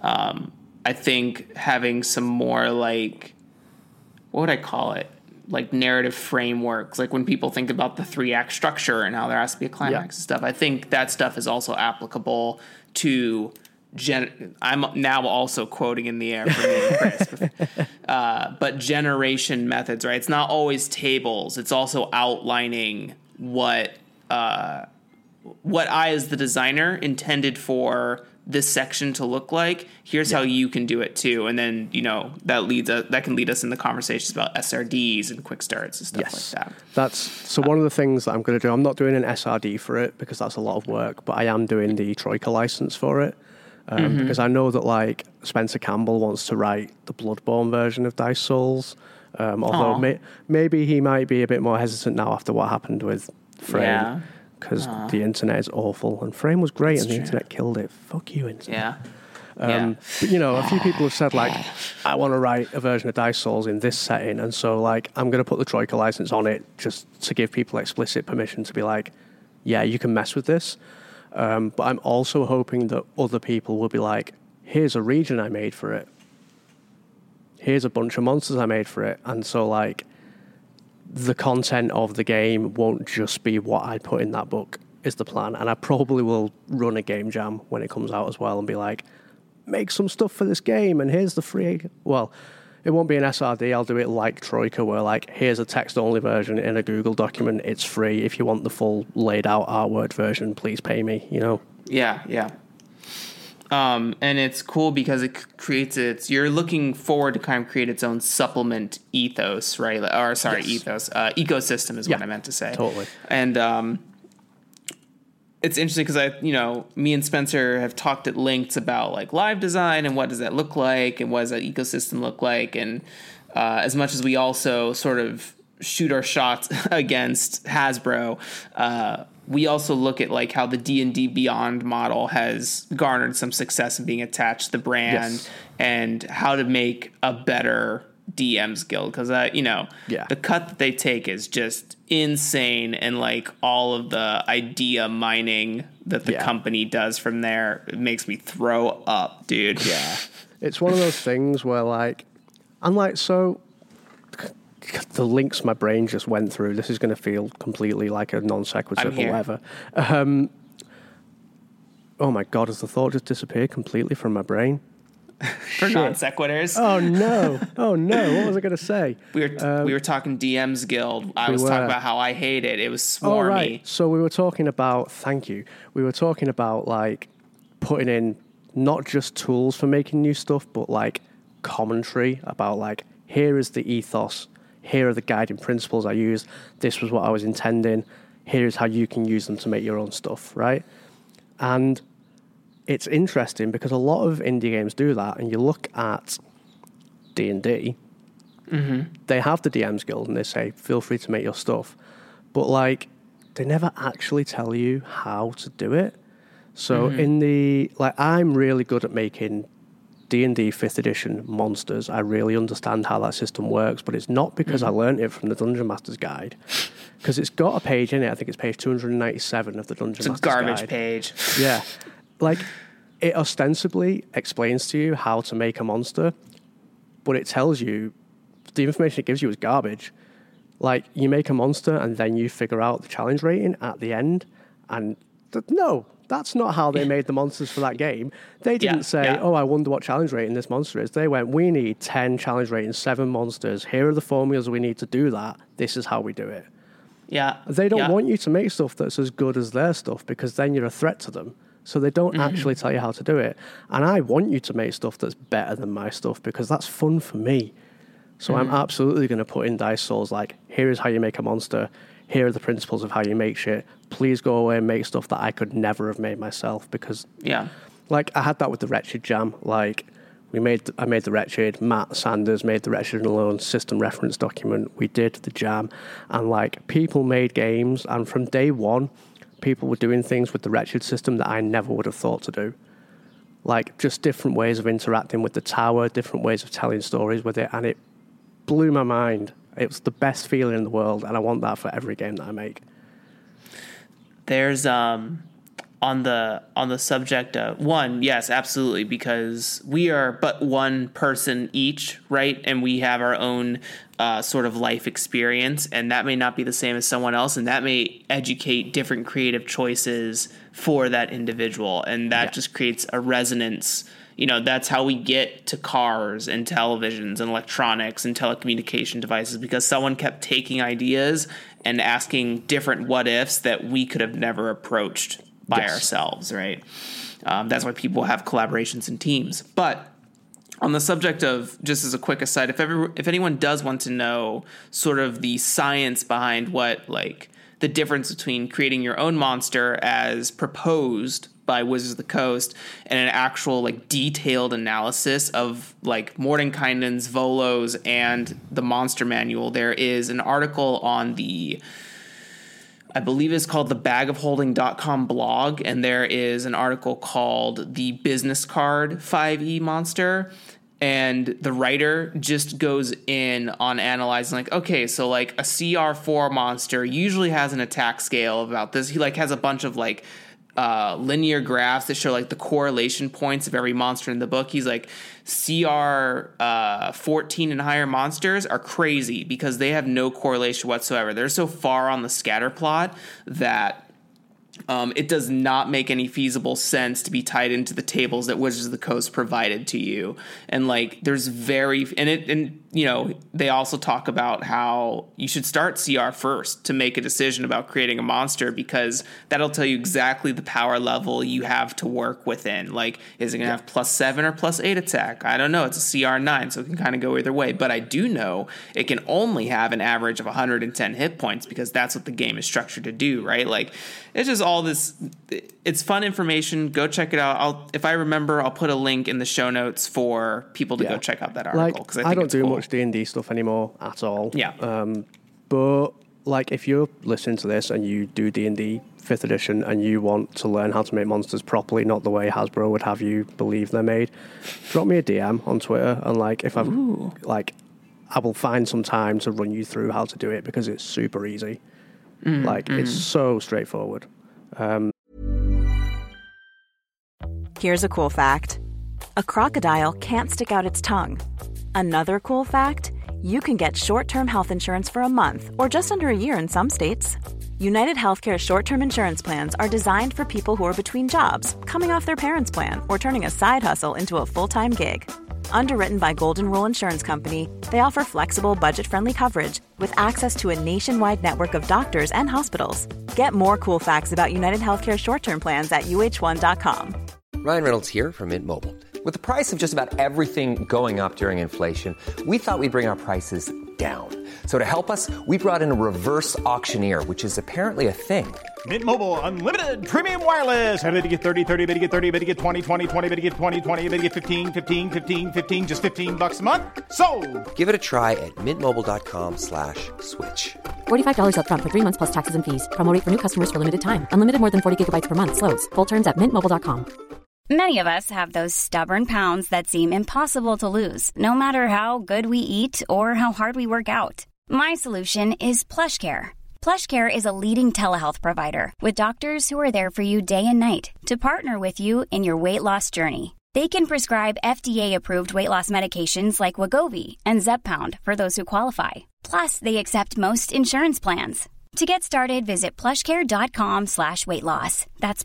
I think having some more like, what would I call it? Like narrative frameworks, like when people think about the 3-act structure and how there has to be a climax and stuff. I think that stuff is also applicable to I'm now also quoting in the air for me and Chris, but generation methods, right? It's not always tables. It's also outlining what I, as the designer, intended for this section to look like. Here's how you can do it too. And then, that can lead us in the conversations about SRDs and quick starts and stuff like that. So one of the things that I'm going to do, I'm not doing an SRD for it because that's a lot of work, but I am doing the Troika license for it. Because I know that like Spencer Campbell wants to write the Bloodborne version of Dice Souls. Although maybe he might be a bit more hesitant now after what happened with Frame. Because the internet is awful, and Frame was great, and the internet killed it. Fuck you, internet. But a few people have said like, I want to write a version of Dice Souls in this setting, and so like I'm going to put the Troika license on it just to give people explicit permission to be like, yeah, you can mess with this. But I'm also hoping that other people will be like, here's a region I made for it. Here's a bunch of monsters I made for it, and so like, the content of the game won't just be what I put in that book, is the plan. And I probably will run a game jam when it comes out as well and be like, make some stuff for this game, and here's the free... Well, it won't be an SRD. I'll do it like Troika, where like, here's a text-only version in a Google document. It's free. If you want the full laid-out artwork version, please pay me, Yeah. And it's cool because it creates you're looking forward to kind of create its own supplement ethos, right? Or sorry, ecosystem is what I meant to say. Totally. And it's interesting because me and Spencer have talked at lengths about like live design and what does that look like and what does that ecosystem look like. And as much as we also sort of shoot our shots against Hasbro, we also look at like how the D&D Beyond model has garnered some success in being attached to the brand and how to make a better DM's Guild. Because, the cut that they take is just insane. And like all of the idea mining that the company does from there, it makes me throw up, dude. Yeah. It's one of those things where like, so the links my brain just went through. This is going to feel completely like a non sequitur or whatever. Oh my God, has the thought just disappeared completely from my brain? For non sequiturs. Oh no! What was I going to say? We were talking DM's Guild. I was talking about how I hate it. It was swarmy. Oh, right. So we were talking about. Thank you. We were talking about like putting in not just tools for making new stuff, but like commentary about like here is the ethos. Here are the guiding principles I used. This was what I was intending. Here's how you can use them to make your own stuff, right? And it's interesting because a lot of indie games do that. And you look at D&D, they have the DM's Guild and they say, feel free to make your stuff. But like, they never actually tell you how to do it. So I'm really good at making D&D 5th edition monsters. I really understand how that system works, but it's not because I learned it from the Dungeon Master's Guide. Because it's got a page in it, I think it's page 297 of the Dungeon Master's Guide. It's a garbage page. Yeah. Like, it ostensibly explains to you how to make a monster, but it tells you, the information it gives you is garbage. Like, you make a monster and then you figure out the challenge rating at the end, and no, that's not how they made the monsters for that game. They didn't say, oh, I wonder what challenge rating this monster is. They went, we need 10 challenge rating, 7 monsters. Here are the formulas we need to do that. This is how we do it. Yeah. They don't want you to make stuff that's as good as their stuff because then you're a threat to them. So they don't actually tell you how to do it. And I want you to make stuff that's better than my stuff because that's fun for me. So I'm absolutely going to put in Dice Souls like, here is how you make a monster. Here are the principles of how you make shit. Please go away and make stuff that I could never have made myself because, like, I had that with the Wretched Jam. Like, I made the Wretched. Matt Sanders made the Wretched Alone system reference document. We did the Jam, and like, people made games, and from day one, people were doing things with the Wretched system that I never would have thought to do. Like, just different ways of interacting with the tower, different ways of telling stories with it, and it blew my mind. It was the best feeling in the world, and I want that for every game that I make. There's on the subject of one, yes, absolutely, because we are but one person each, right? And we have our own sort of life experience, and that may not be the same as someone else, and that may educate different creative choices for that individual, and that just creates a resonance. You know, that's how we get to cars and televisions and electronics and telecommunication devices, because someone kept taking ideas and asking different what ifs that we could have never approached by ourselves, right? That's why people have collaborations and teams. But on the subject of, just as a quick aside, if anyone does want to know sort of the science behind what, like, the difference between creating your own monster as proposed by Wizards of the Coast and an actual like detailed analysis of like Mordenkainen's, Volo's, and the Monster Manual, there is an article on the, I believe it's called the bagofholding.com blog, and there is an article called the Business Card 5e Monster. And the writer just goes in on analyzing, like, okay, so like a CR4 monster usually has an attack scale of about this. He like has a bunch of like linear graphs that show like the correlation points of every monster in the book. He's like, CR 14 and higher monsters are crazy because they have no correlation whatsoever. They're so far on the scatter plot that it does not make any feasible sense to be tied into the tables that Wizards of the Coast provided to you. And like, there's and they also talk about how you should start CR first to make a decision about creating a monster, because that'll tell you exactly the power level you have to work within. Like, is it going to have +7 or +8 attack? I don't know. It's a CR9, so it can kind of go either way. But I do know it can only have an average of 110 hit points, because that's what the game is structured to do, right? Like, it's just all this. It's fun information. Go check it out. If I remember, I'll put a link in the show notes for people to go check out that article. Like, I don't do much D&D stuff anymore at all. Yeah. But like, if you're listening to this and you do D&D 5th edition and you want to learn how to make monsters properly, not the way Hasbro would have you believe they're made, drop me a DM on Twitter, and like, if I'm like, I will find some time to run you through how to do it, because it's super easy. It's so straightforward. Here's a cool fact. A crocodile can't stick out its tongue. Another cool fact, you can get short-term health insurance for a month or just under a year in some states. United Healthcare short-term insurance plans are designed for people who are between jobs, coming off their parents' plan, or turning a side hustle into a full-time gig. Underwritten by Golden Rule Insurance Company, they offer flexible, budget-friendly coverage with access to a nationwide network of doctors and hospitals. Get more cool facts about United Healthcare short-term plans at uh1.com. Ryan Reynolds here from Mint Mobile. With the price of just about everything going up during inflation, we thought we'd bring our prices down. So to help us, we brought in a reverse auctioneer, which is apparently a thing. Mint Mobile Unlimited Premium Wireless. How to get 30, 30, bit to get 30, bit to get 20, 20, 20, bit to get 20, 20, bit to get 15, 15, 15, 15, just $15 a month? Sold! Give it a try at mintmobile.com/switch. $45 up front for 3 months plus taxes and fees. Promo rate for new customers for limited time. Unlimited more than 40 gigabytes per month. Slows full terms at mintmobile.com. Many of us have those stubborn pounds that seem impossible to lose, no matter how good we eat or how hard we work out. My solution is PlushCare. PlushCare is a leading telehealth provider with doctors who are there for you day and night to partner with you in your weight loss journey. They can prescribe FDA-approved weight loss medications like Wegovy and Zepbound for those who qualify. Plus, they accept most insurance plans. To get started, visit plushcare.com/weightloss. That's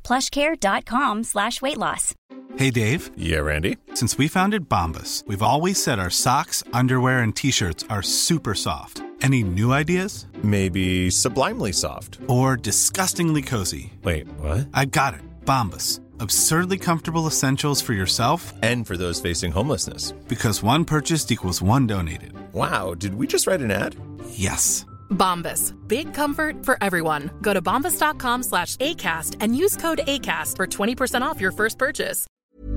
plushcare.com/weightloss. Hey, Dave. Yeah, Randy. Since we founded Bombas, we've always said our socks, underwear, and T-shirts are super soft. Any new ideas? Maybe sublimely soft. Or disgustingly cozy. Wait, what? I got it. Bombas. Absurdly comfortable essentials for yourself and for those facing homelessness. Because one purchased equals one donated. Wow, did we just write an ad? Yes. Bombas. Big comfort for everyone. Go to bombas.com/ACAST and use code ACAST for 20% off your first purchase.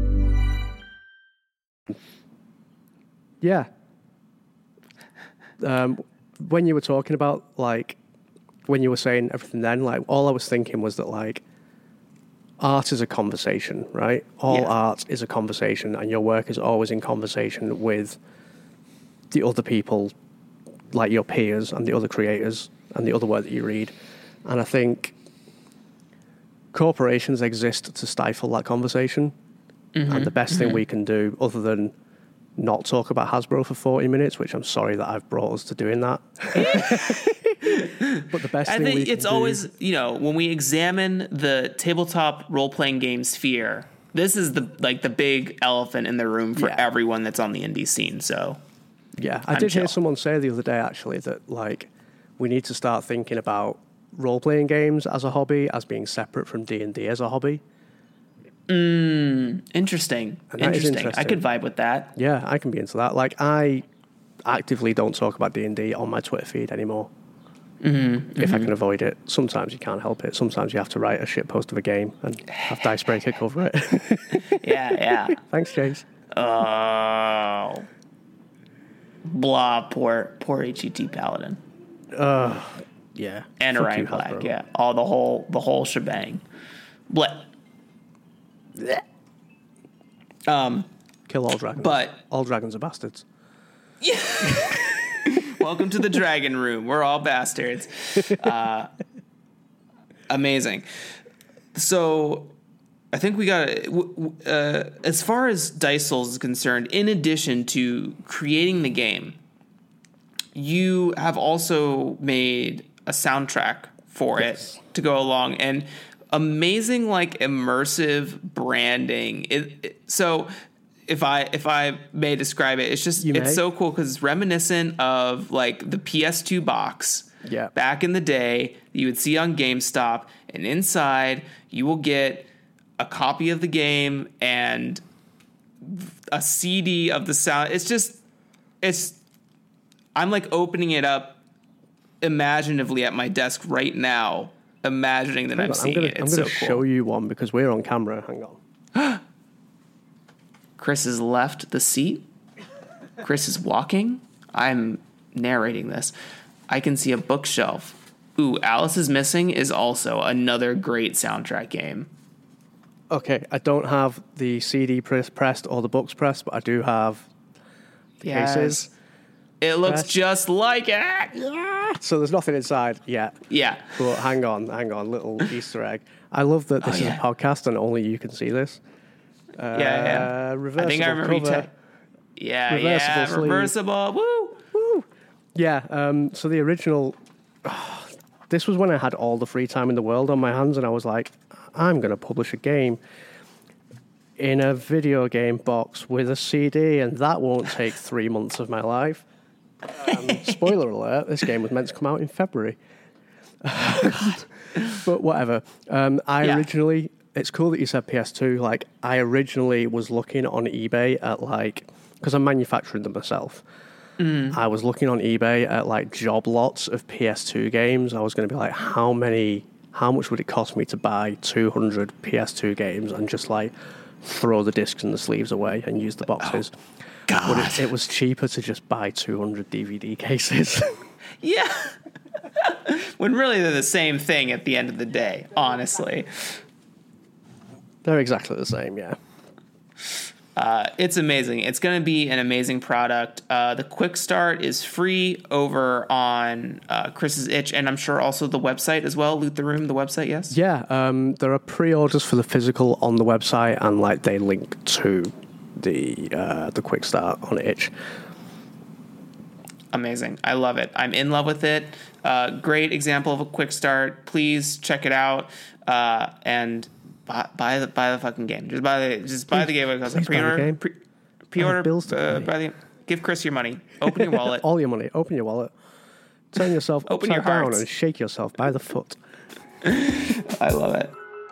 Yeah. When you were talking about, like, when you were saying everything then, like, all I was thinking was that, like, art is a conversation, right? All art is a conversation, and your work is always in conversation with the other people, like your peers and the other creators and the other work that you read. And I think corporations exist to stifle that conversation. And the best thing we can do, other than not talk about Hasbro for 40 minutes, which I'm sorry that I've brought us to doing that. But the best thing we can it's always, when we examine the tabletop role-playing game sphere, this is the big elephant in the room for everyone that's on the indie scene. So yeah, I did hear someone say the other day, actually, that, like, we need to start thinking about role-playing games as a hobby as being separate from D&D as a hobby. Interesting. Interesting. I could vibe with that. Yeah, I can be into that. Like, I actively don't talk about D&D on my Twitter feed anymore. If I can avoid it. Sometimes you can't help it. Sometimes you have to write a shit post of a game and have Dicebreaker cover it. Yeah. Thanks, James. Oh. Blah, poor HET Paladin. Yeah. And Orion Black, yeah. All the whole shebang. Blah. Kill all dragons. But all dragons are bastards. Yeah. Welcome to the Dragon Room. We're all bastards. Amazing. So I think we got as far as Dice Souls is concerned, in addition to creating the game, you have also made a soundtrack for it to go along, and amazing, like, immersive branding. So if I may describe it, it's so cool because it's reminiscent of like the PS2 box back in the day that you would see on GameStop, and inside you will get a copy of the game and a CD of the sound. I'm like opening it up imaginatively at my desk right now, imagining that I'm seeing it. It's I'm going to show you one because we're on camera. Hang on. Chris has left the seat. Chris is walking. I'm narrating this. I can see a bookshelf. Ooh, Alice is Missing is also another great soundtrack game. Okay, I don't have the CD pressed or the books pressed, but I do have the cases. It looks just like it. Yeah. So there's nothing inside yet. Yeah. But hang on, little Easter egg. I love that this is a podcast and only you can see this. Reversible I think I remember cover. Reversible. Woo. Yeah. So the original. This was when I had all the free time in the world on my hands, and I was like, I'm going to publish a game in a video game box with a CD, and that won't take 3 months of my life. Spoiler alert: this game was meant to come out in February. But whatever. Originally. It's cool that you said PS2. Like, I originally was looking on eBay at, like, because I'm manufacturing them myself. I was looking on eBay at, like, job lots of PS2 games. I was going to be like, how much would it cost me to buy 200 PS2 games and just, like, throw the discs and the sleeves away and use the boxes? Oh, God. But it was cheaper to just buy 200 DVD cases. Yeah. When really they're the same thing at the end of the day, honestly. They're exactly the same, yeah. It's amazing. It's going to be an amazing product. The quick start is free over on Chris's Itch, and I'm sure also the website as well. Loot the Room, the website, yes? Yeah, there are pre-orders for the physical on the website, and like they link to the quick start on Itch. Amazing. I love it. I'm in love with it. Great example of a quick start. Please check it out and buy the fucking game. Just buy the game because pre-order. Give Chris your money. Open your wallet. All your money. Open your wallet. Turn yourself upside down and shake yourself by the foot. I love it.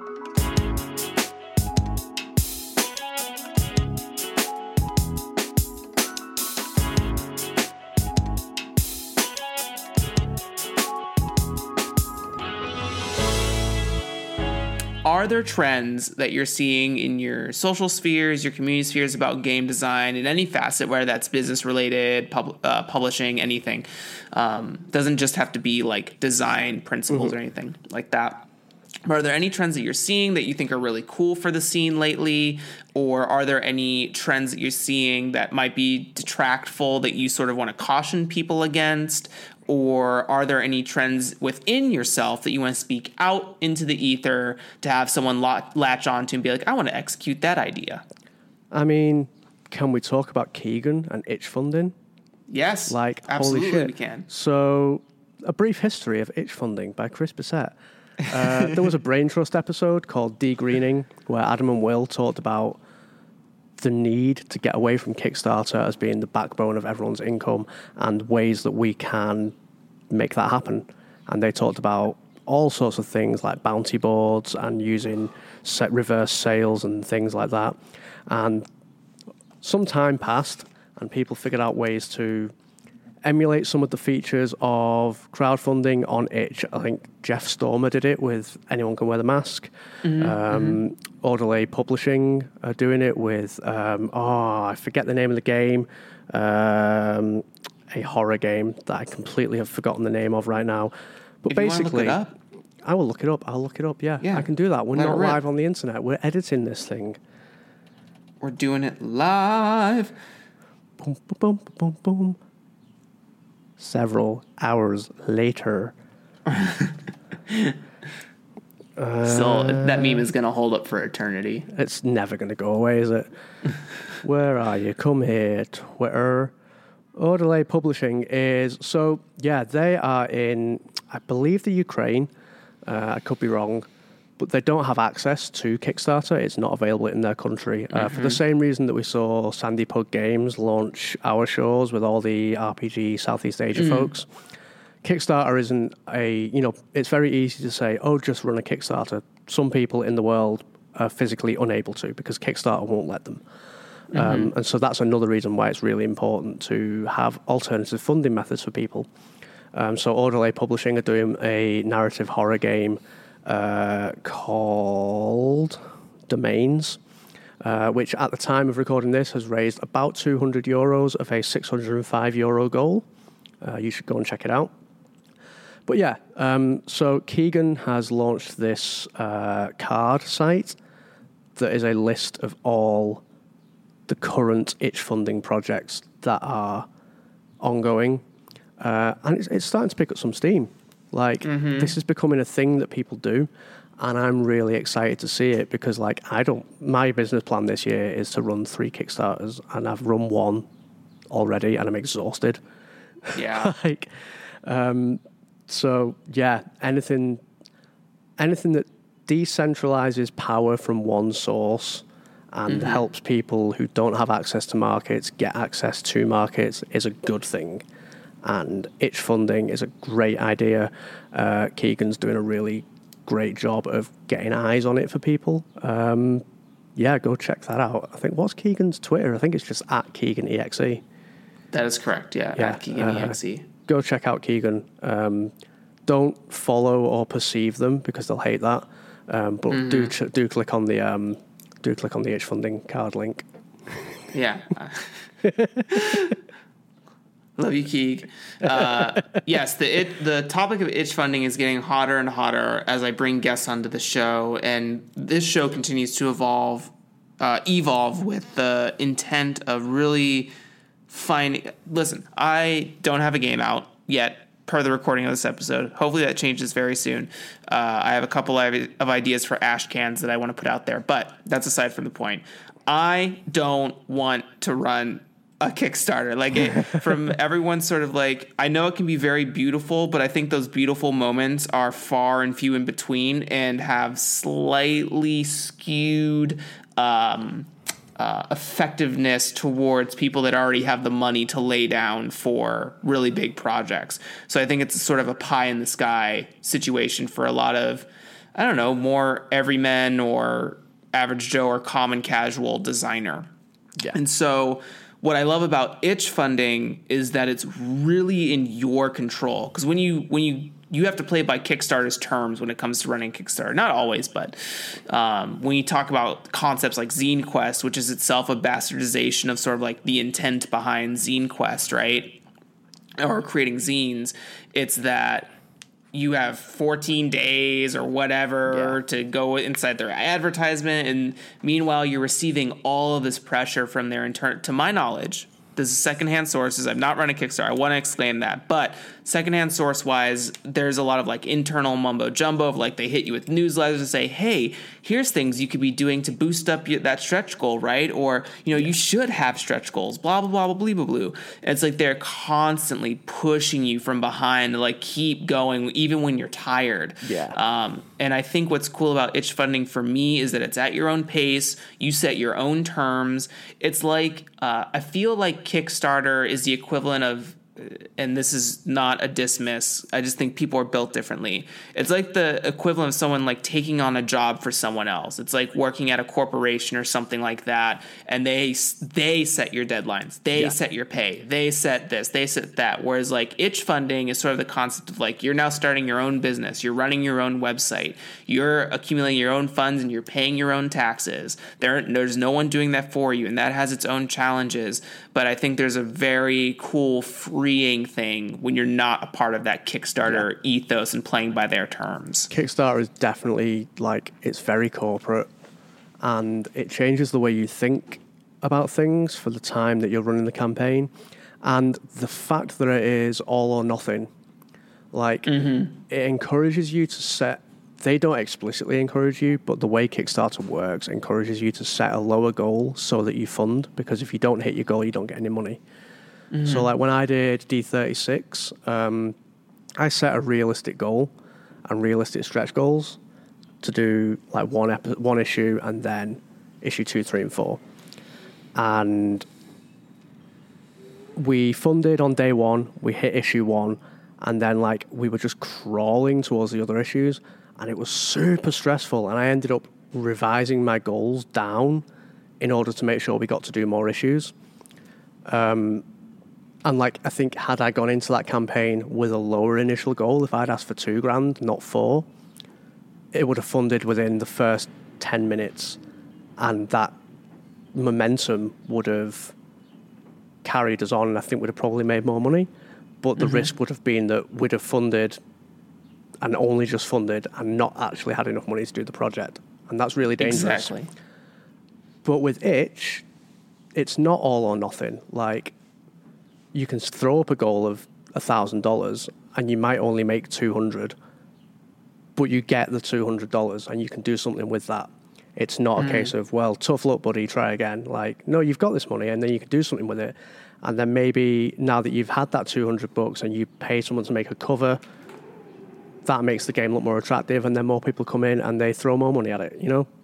Are there trends that you're seeing in your social spheres, your community spheres about game design in any facet, whether that's business related, publishing, anything? Doesn't just have to be like design principles or anything like that. But are there any trends that you're seeing that you think are really cool for the scene lately? Or are there any trends that you're seeing that might be detractful that you sort of want to caution people against? Or are there any trends within yourself that you want to speak out into the ether to have someone latch on to and be like, I want to execute that idea? I mean, can we talk about Keegan and Itch funding? Yes, like, absolutely holy shit. We can. So, a brief history of Itch funding by Chris Bissett. There was a Brain Trust episode called Degreening where Adam and Will talked about the need to get away from Kickstarter as being the backbone of everyone's income and ways that we can make that happen. And they talked about all sorts of things like bounty boards and using reverse sales and things like that. And some time passed and people figured out ways to emulate some of the features of crowdfunding on Itch. I think Jeff Stormer did it with Anyone Can Wear the Mask. Orderly Publishing are doing it with, I forget the name of the game, a horror game that I completely have forgotten the name of right now. But if basically, you want to look it up. I will look it up. I'll look it up, yeah. I can do that. We're not live on the internet. We're editing this thing. We're doing it live. Boom, boom, boom, boom, boom. Several hours later. Still, that meme is going to hold up for eternity. It's never going to go away, is it? Where are you? Come here, Twitter. Orderly Publishing is... So, yeah, they are in, I believe, the Ukraine. I could be wrong. but they don't have access to Kickstarter. It's not available in their country for the same reason that we saw Sandy Pug Games launch Our Shores with all the RPG Southeast Asia folks. Kickstarter isn't it's very easy to say, oh, just run a Kickstarter. Some people in the world are physically unable to because Kickstarter won't let them. And so that's another reason why it's really important to have alternative funding methods for people. So Audelay Publishing are doing a narrative horror game called Domains, which at the time of recording this has raised about €200 of a €605 goal. You should go and check it out. But yeah, so Keegan has launched this card site that is a list of all the current itch funding projects that are ongoing. And it's starting to pick up some steam. This is becoming a thing that people do, and I'm really excited to see it because, my business plan this year is to run 3 Kickstarters, and I've run 1 already, and I'm exhausted. Yeah. So yeah, anything that decentralizes power from one source and helps people who don't have access to markets get access to markets is a good thing. And itch funding is a great idea. Keegan's doing a really great job of getting eyes on it for people. Go check that out. I think, what's Keegan's Twitter? I think it's just at KeeganEXE. That is correct, at KeeganEXE. Go check out Keegan. Don't follow or perceive them because they'll hate that. But do click on the itch funding card link. Yeah. Love you, Keeg. Yes, the topic of itch funding is getting hotter and hotter as I bring guests onto the show, and this show continues to evolve with the intent of really finding. Listen, I don't have a game out yet per the recording of this episode. Hopefully that changes very soon. I have a couple of ideas for ash cans that I want to put out there, but that's aside from the point. I don't want to run a Kickstarter. From everyone sort of I know it can be very beautiful, but I think those beautiful moments are far and few in between and have slightly skewed effectiveness towards people that already have the money to lay down for really big projects. So I think it's sort of a pie in the sky situation for a lot of, more everyman or average Joe or common casual designer. Yeah. And so what I love about itch funding is that it's really in your control. Because when you have to play by Kickstarter's terms when it comes to running Kickstarter. Not always, but when you talk about concepts like Zine Quest, which is itself a bastardization of sort of the intent behind Zine Quest, right? Or creating zines, it's that you have 14 days or whatever to go inside their advertisement. And meanwhile, you're receiving all of this pressure from their to my knowledge. This is secondhand sources. I've not run a Kickstarter. I want to exclaim that. But secondhand source-wise, there's a lot of internal mumbo-jumbo of they hit you with newsletters and say, hey, here's things you could be doing to boost up that stretch goal, right? Or, you should have stretch goals, blah, blah, blah, blah, blah, blah, blah. It's they're constantly pushing you from behind to keep going even when you're tired. Yeah. And I think what's cool about itch funding for me is that it's at your own pace. You set your own terms. It's I feel like Kickstarter is the equivalent of, and this is not a dismiss, I just think people are built differently. It's the equivalent of someone taking on a job for someone else. It's working at a corporation or something like that, and they set your deadlines, they set your pay, they set this, they set that. Whereas itch funding is sort of the concept of you're now starting your own business, you're running your own website, you're accumulating your own funds, and you're paying your own taxes. There's no one doing that for you, and that has its own challenges. But I think there's a very cool freeing thing when you're not a part of that Kickstarter ethos and playing by their terms. Kickstarter is definitely it's very corporate, and it changes the way you think about things for the time that you're running the campaign. And the fact that it is all or nothing, it encourages you to set. They don't explicitly encourage you, but the way Kickstarter works encourages you to set a lower goal so that you fund, because if you don't hit your goal, you don't get any money. So when I did D36, I set a realistic goal and realistic stretch goals to do like one issue and then issue 2, 3, and 4. And we funded on day one, we hit issue 1, and then like we were just crawling towards the other issues, and it was super stressful, and I ended up revising my goals down in order to make sure we got to do more issues. And like, I think had I gone into that campaign with a lower initial goal, if I'd asked for $2,000, not 4, it would have funded within the first 10 minutes, and that momentum would have carried us on, and I think we'd have probably made more money. But the risk would have been that we'd have funded and only just funded and not actually had enough money to do the project. And that's really dangerous. Exactly. But with Itch, it's not all or nothing. Like, you can throw up a goal of $1,000 and you might only make $200, but you get the $200 and you can do something with that. It's not a case of, well, tough luck, buddy, try again. Like, no, you've got this money and then you can do something with it. And then maybe now that you've had that $200 and you pay someone to make a cover, that makes the game look more attractive, and then more people come in and they throw more money at it, you know?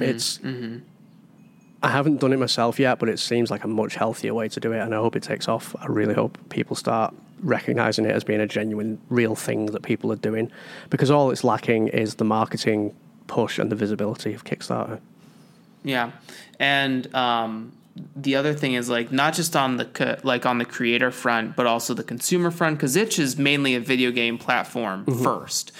I haven't done it myself yet, but it seems like a much healthier way to do it, and I hope it takes off. I really hope people start recognizing it as being a genuine, real thing that people are doing, because all it's lacking is the marketing push and the visibility of Kickstarter. Yeah. And the other thing is, like, not just on the on the creator front, but also the consumer front, because Itch is mainly a video game platform first.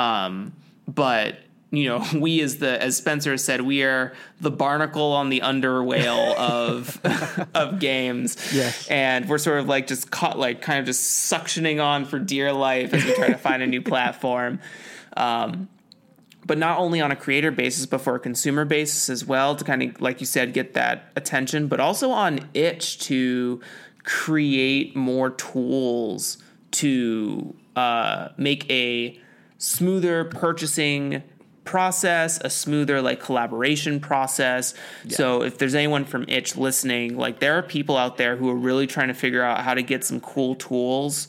But you know, we as Spencer said, we are the barnacle on the underwhale of games. Yes. And we're sort of like just caught, like kind of just suctioning on for dear life as we try to find a new platform. But not only on a creator basis, but for a consumer basis as well, to kind of, like you said, get that attention, but also on Itch to create more tools to make a smoother purchasing process, a smoother like collaboration process. Yeah. So if there's anyone from Itch listening, like, there are people out there who are really trying to figure out how to get some cool tools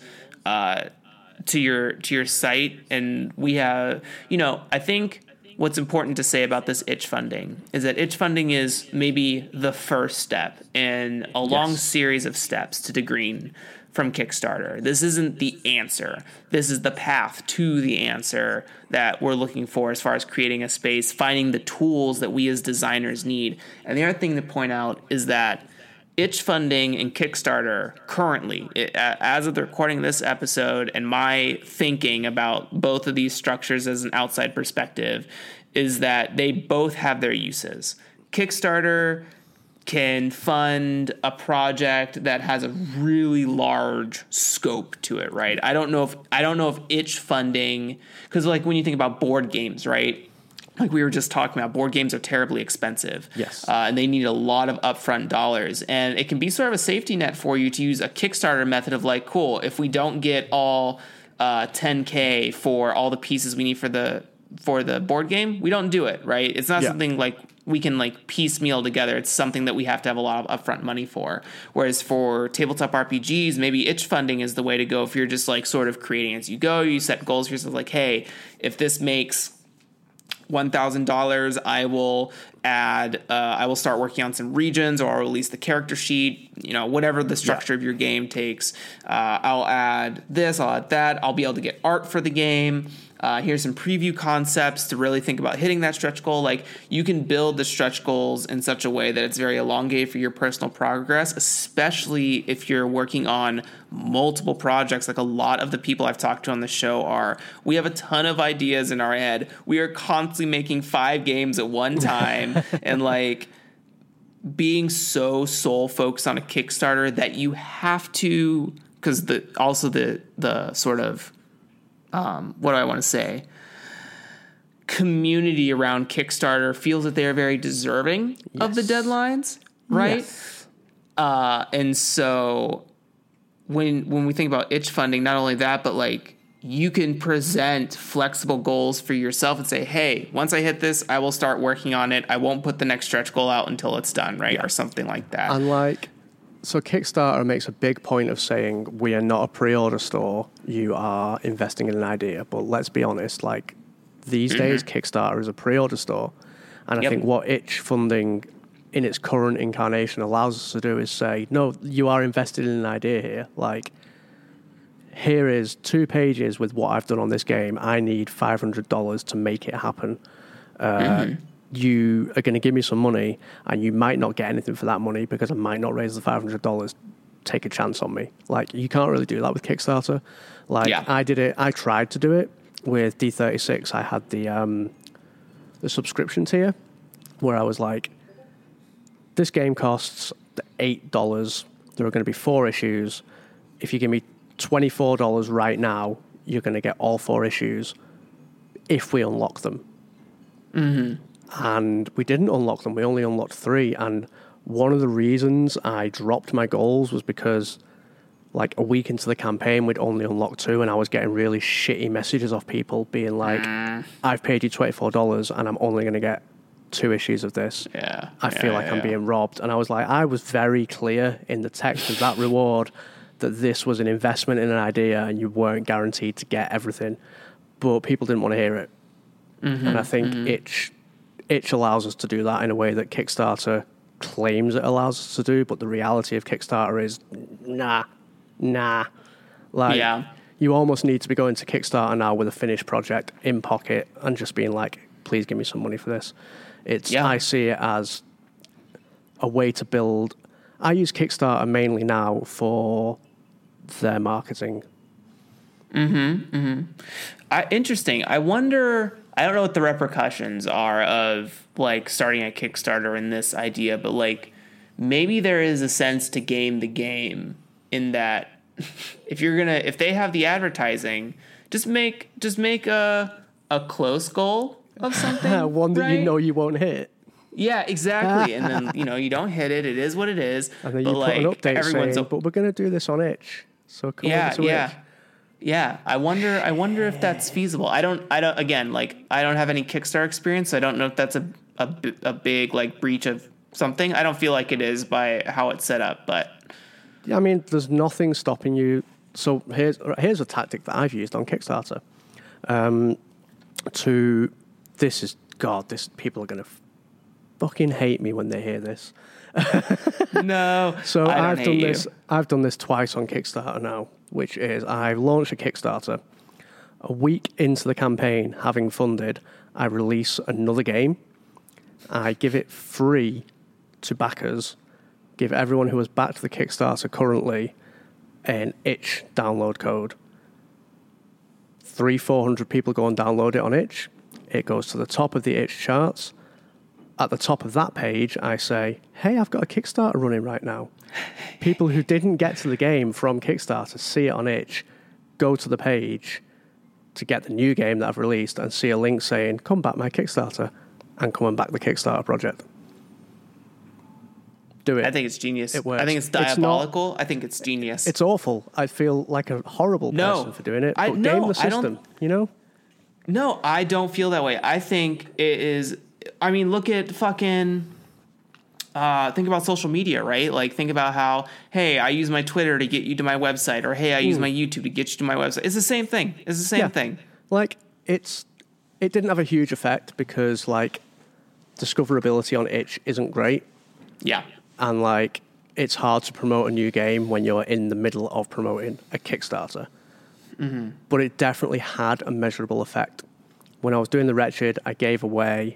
to your site. And we have, you know, I think what's important to say about this Itch funding is that Itch funding is maybe the first step in a long series of steps to Green from Kickstarter. This isn't the answer. This is the path to the answer that we're looking for as far as creating a space, finding the tools that we as designers need. And the other thing to point out is that Itch funding and Kickstarter currently, as of the recording of this episode, and my thinking about both of these structures as an outside perspective, is that they both have their uses. Kickstarter can fund a project that has a really large scope to it, right? I don't know if Itch funding, because like when you think about board games, right? Like we were just talking about, board games are terribly expensive. Yes. And they need a lot of upfront dollars. And it can be sort of a safety net for you to use a Kickstarter method of like, cool, if we don't get all $10K for all the pieces we need for the board game, we don't do it, right? It's not something like we can like piecemeal together. It's something that we have to have a lot of upfront money for. Whereas for tabletop RPGs, maybe Itch funding is the way to go if you're just like sort of creating as you go. You set goals for yourself like, hey, if this makes $1,000, I will start working on some regions, or I'll release the character sheet, you know, whatever the structure of your game takes. I'll add this, I'll add that. I'll be able to get art for the game. Here's some preview concepts to really think about hitting that stretch goal. Like, you can build the stretch goals in such a way that it's very elongated for your personal progress, especially if you're working on multiple projects. Like a lot of the people I've talked to on the show are, we have a ton of ideas in our head. We are constantly making 5 games at one time and like being so sole focused on a Kickstarter that you have to, because the sort of, what do I want to say? Community around Kickstarter feels that they are very deserving of the deadlines, right? Yes. And so when we think about Itch funding, not only that, but like you can present flexible goals for yourself and say, hey, once I hit this, I will start working on it. I won't put the next stretch goal out until it's done, right? Yeah. Or something like that. So Kickstarter makes a big point of saying we are not a pre-order store. You are investing in an idea. But let's be honest, like these days Kickstarter is a pre-order store. And I think what itch funding in its current incarnation allows us to do is say, no, you are invested in an idea here. Like, here is 2 pages with what I've done on this game. I need $500 to make it happen. You are going to give me some money, and you might not get anything for that money because I might not raise the $500. Take a chance on me. Like, you can't really do that with Kickstarter. Like, I did it. I tried to do it with D36. I had the subscription tier where I was like, this game costs $8. There are going to be 4 issues. If you give me $24 right now, you're going to get all 4 issues if we unlock them. And we didn't unlock them. We only unlocked 3. And one of the reasons I dropped my goals was because, like, a week into the campaign, we'd only unlocked 2, and I was getting really shitty messages off people being like, I've paid you $24 and I'm only going to get 2 issues of this. I feel like I'm being robbed. And I was like, I was very clear in the text of that reward that this was an investment in an idea and you weren't guaranteed to get everything. But people didn't want to hear it. And I think itch allows us to do that in a way that Kickstarter claims it allows us to do, but the reality of Kickstarter is nah. Like, you almost need to be going to Kickstarter now with a finished project in pocket and just being like, please give me some money for this. I see it as a way to build. I use Kickstarter mainly now for their marketing. Interesting. I wonder, I don't know what the repercussions are of, like, starting a Kickstarter in this idea, but, like, maybe there is a sense to game the game in that if they have the advertising, just make a close goal of something. One that you know you won't hit. Yeah, exactly. And then, you don't hit it. It is what it is. And then you put an update saying, but we're going to do this on itch. So come over to itch. Yeah, I wonder if that's feasible. I don't again, like, I don't have any Kickstarter experience, so I don't know if that's a big, like, breach of something. I don't feel like it is by how it's set up, but I mean, there's nothing stopping you. So here's a tactic that I've used on Kickstarter. People are going to fucking hate me when they hear this. No. So I've done this twice on Kickstarter now, which is I've launched a Kickstarter. A week into the campaign, having funded, I release another game. I give it free to backers, give everyone who has backed the Kickstarter currently an itch download code. 300-400 people go and download it on itch. It goes to the top of the itch charts. At the top of that page, I say, hey, I've got a Kickstarter running right now. People who didn't get to the game from Kickstarter see it on itch, go to the page to get the new game that I've released and see a link saying, come back my Kickstarter, and come and back the Kickstarter project. Do it. I think it's genius. It works. I think it's diabolical. I think it's genius. It's awful. I feel like a horrible person for doing it. But game the system, No, I don't feel that way. I think it is. I mean, look at fucking. Think about social media, right? Like, think about how, hey, I use my Twitter to get you to my website, or hey, I use my YouTube to get you to my website. It's the same thing. It's the same thing. Like, it didn't have a huge effect because, like, discoverability on itch isn't great. Yeah. And, like, it's hard to promote a new game when you're in the middle of promoting a Kickstarter. Mm-hmm. But it definitely had a measurable effect. When I was doing the Wretched, I gave away...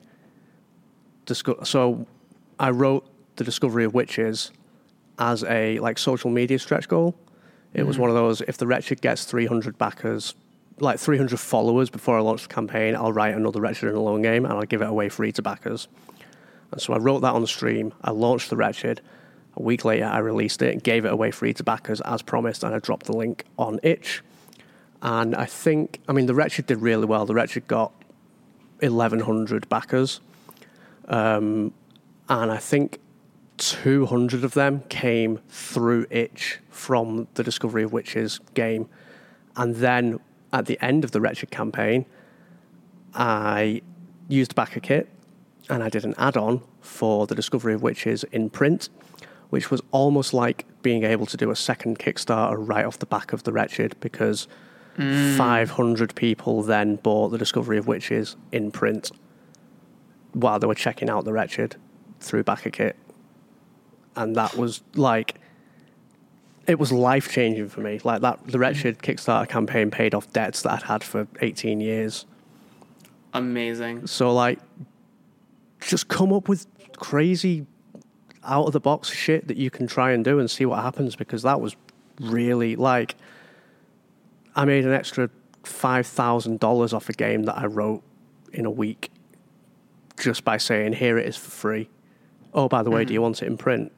So I wrote the Discovery of Witches as a, like, social media stretch goal. It was one of those, if the Wretched gets 300 backers, like 300 followers before I launch the campaign, I'll write another Wretched in a Alone game and I'll give it away free to backers. And so I wrote that on the stream. I launched the Wretched. A week later, I released it and gave it away free to backers as promised, and I dropped the link on itch. And the Wretched did really well. The Wretched got 1,100 backers. And I think 200 of them came through itch from the Discovery of Witches game. And then at the end of the Wretched campaign, I used backer kit and I did an add-on for the Discovery of Witches in print, which was almost like being able to do a second Kickstarter right off the back of the Wretched, because 500 people then bought The Discovery of Witches in print while they were checking out The Wretched through BackerKit. And that was like, it was life-changing for me. Like that, The Wretched Kickstarter campaign paid off debts that I'd had for 18 years. Amazing. So like, just come up with crazy out-of-the-box shit that you can try and do and see what happens, because that was really like, I made an extra $5,000 off a game that I wrote in a week just by saying, here it is for free. Oh, by the way, do you want it in print?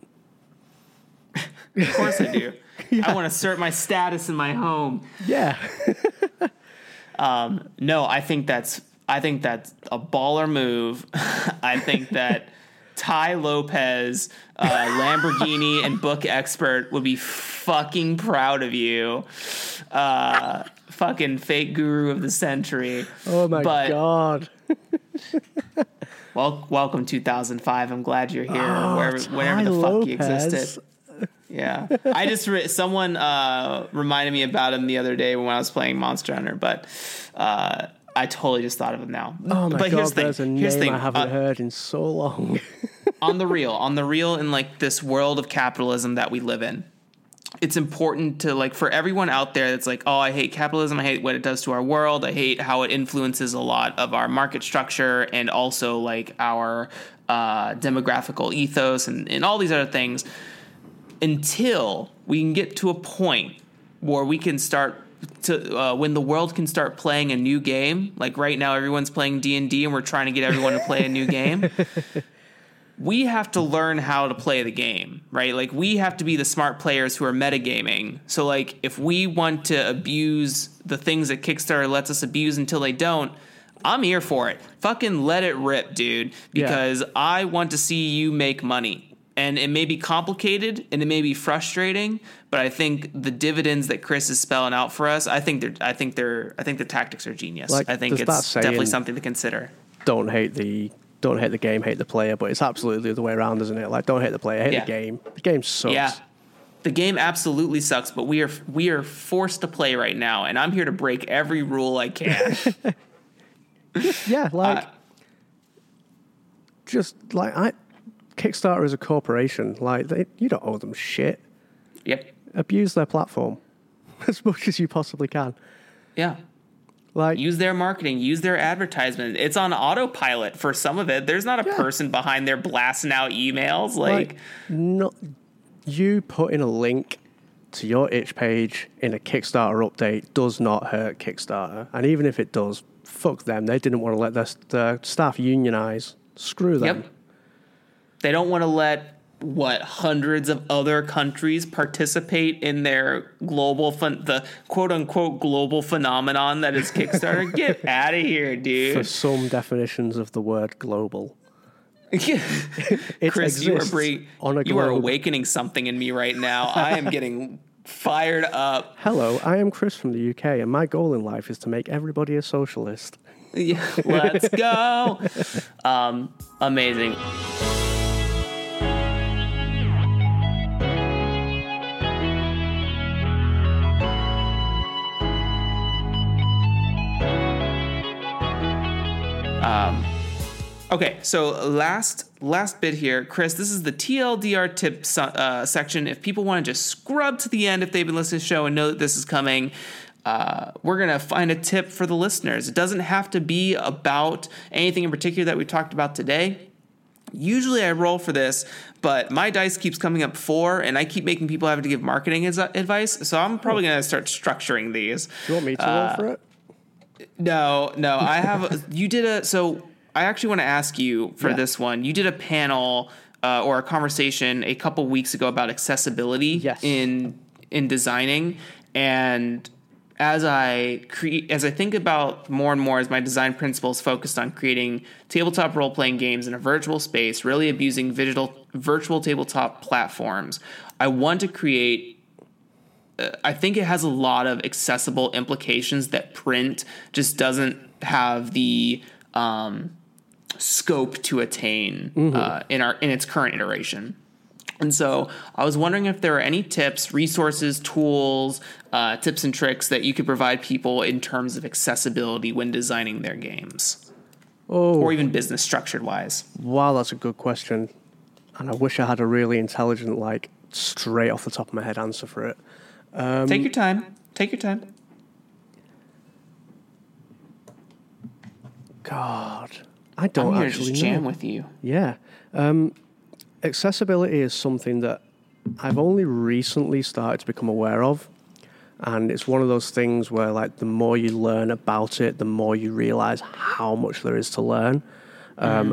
Of course I do. Yeah. I want to assert my status in my home. Yeah. No, I think that's a baller move. I think that Ty Lopez, Lamborghini and book expert would be fucking proud of you. Fucking fake guru of the century. Oh my God. Well, welcome 2005. I'm glad you're here. Whenever the fuck you existed. Yeah. I just someone reminded me about him the other day when I was playing Monster Hunter, but I totally just thought of him now. Oh my but God, there's a name I haven't heard in so long. on the real in like this world of capitalism that we live in, it's important to, like, for everyone out there that's like, oh, I hate capitalism, I hate what it does to our world, I hate how it influences a lot of our market structure and also like our demographical ethos and all these other things, until we can get to a point where we can start to when the world can start playing a new game. Like right now everyone's playing D&D and we're trying to get everyone to play a new game. We have to learn how to play the game, right? Like we have to be the smart players who are metagaming. So like if we want to abuse the things that Kickstarter lets us abuse until they don't, I'm here for it. Fucking let it rip, dude, because I want to see you make money. And it may be complicated and it may be frustrating, but I think the dividends that Chris is spelling out for us, I think the tactics are genius. Like, I think it's definitely something to consider. Don't hate the game, hate the player, but it's absolutely the other way around, isn't it? Like, don't hate the player, hate the game. The game sucks. Yeah, the game absolutely sucks, but we are forced to play right now, and I'm here to break every rule I can. Kickstarter is a corporation. Like, you don't owe them shit. Yep. Abuse their platform as much as you possibly can. Yeah. Like, use their marketing, use their advertisement. It's on autopilot for some of it. There's not a person behind there blasting out emails. You putting a link to your itch page in a Kickstarter update does not hurt Kickstarter. And even if it does, fuck them. They didn't want to let their staff unionize. Screw them. Yep. They don't want to let hundreds of other countries participate in their the quote unquote global phenomenon that is Kickstarter. Get out of here, dude. For some definitions of the word global. Chris, you are awakening something in me right now. I am getting fired up. Hello, I am Chris from the UK, and my goal in life is to make everybody a socialist. Yeah, let's go. Amazing. Okay, so last bit here, Chris, this is the TLDR tip section. If people want to just scrub to the end if they've been listening to the show and know that this is coming, we're going to find a tip for the listeners. It doesn't have to be about anything in particular that we talked about today. Usually I roll for this, but my dice keeps coming up 4, and I keep making people have to give marketing advice, so I'm probably going to start structuring these. Do you want me to roll for it? No, I have... So I actually want to ask you for this one. You did a panel or a conversation a couple weeks ago about accessibility in designing, and as I think about more and more as my design principles focused on creating tabletop role-playing games in a virtual space, really abusing virtual tabletop platforms, I want to create I think it has a lot of accessible implications that print just doesn't have the scope to attain in its current iteration. And so I was wondering if there are any tips, resources, tools, tips and tricks that you could provide people in terms of accessibility when designing their games. Or even business structured wise. Wow, that's a good question. And I wish I had a really intelligent, like, straight off the top of my head answer for it. Take your time. Take your time. God, I don't I'm here actually to just jam with you. Yeah. Accessibility is something that I've only recently started to become aware of. And it's one of those things where, like, the more you learn about it, the more you realize how much there is to learn. And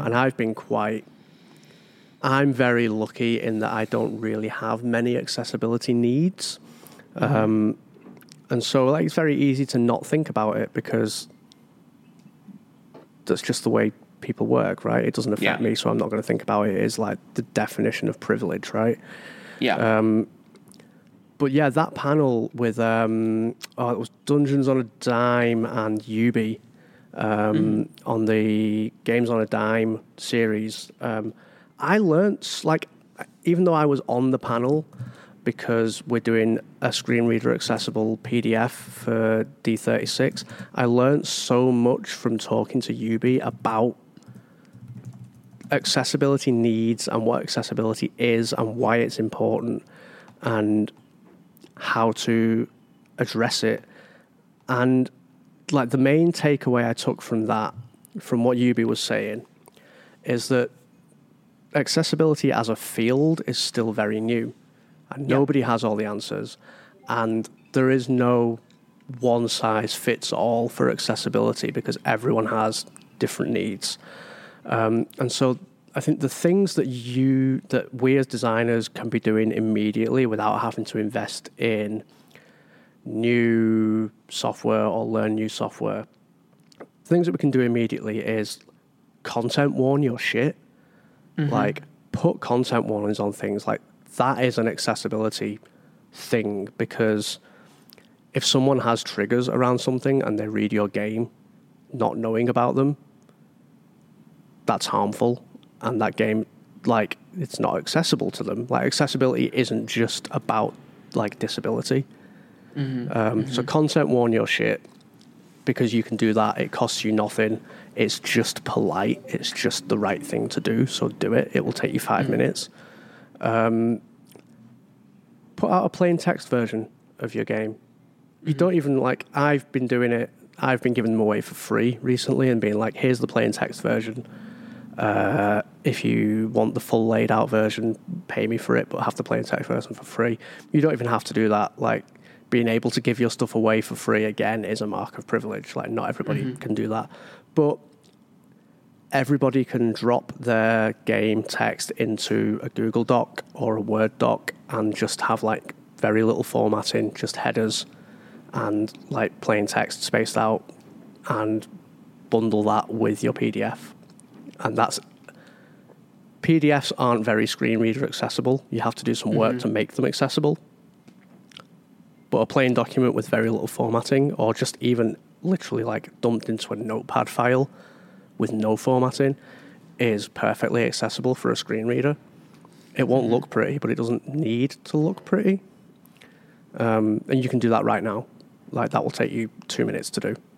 I'm very lucky in that I don't really have many accessibility needs. And so, like, it's very easy to not think about it because that's just the way people work, right? It doesn't affect me, so I'm not going to think about it. It's like the definition of privilege, right? Yeah. But yeah, that panel with, it was Dungeons on a Dime and Ubi on the Games on a Dime series. I learnt, like, even though I was on the panel, because we're doing a screen reader accessible PDF for D36, I learnt so much from talking to Ubi about accessibility needs and what accessibility is and why it's important and how to address it. And, like, the main takeaway I took from that, from what Ubi was saying, is that accessibility as a field is still very new. And nobody has all the answers. And there is no one size fits all for accessibility because everyone has different needs. And so I think the things that we as designers can be doing immediately without having to invest in new software or learn new software, things that we can do immediately is content warn your shit. Like, put content warnings on things. Like, that is an accessibility thing, because if someone has triggers around something and they read your game not knowing about them, that's harmful. And that game, like, it's not accessible to them. Like, accessibility isn't just about, like, disability. So content warn your shit, because you can do that. It costs you nothing. It's just polite. It's just the right thing to do. So do it. It will take you 5 minutes. Put out a plain text version of your game. You don't even, like, I've been doing it. I've been giving them away for free recently and being like, here's the plain text version. If you want the full laid out version, pay me for it, but have the plain text version for free. You don't even have to do that. Like, being able to give your stuff away for free, again, is a mark of privilege. Like, not everybody can do that. But everybody can drop their game text into a Google Doc or a Word doc and just have, like, very little formatting, just headers and, like, plain text spaced out, and bundle that with your PDF. And PDFs aren't very screen reader accessible. You have to do some work to make them accessible. But a plain document with very little formatting, or just even literally, like, dumped into a notepad file with no formatting, is perfectly accessible for a screen reader. It won't look pretty, but it doesn't need to look pretty. And you can do that right now. Like, that will take you 2 minutes to do.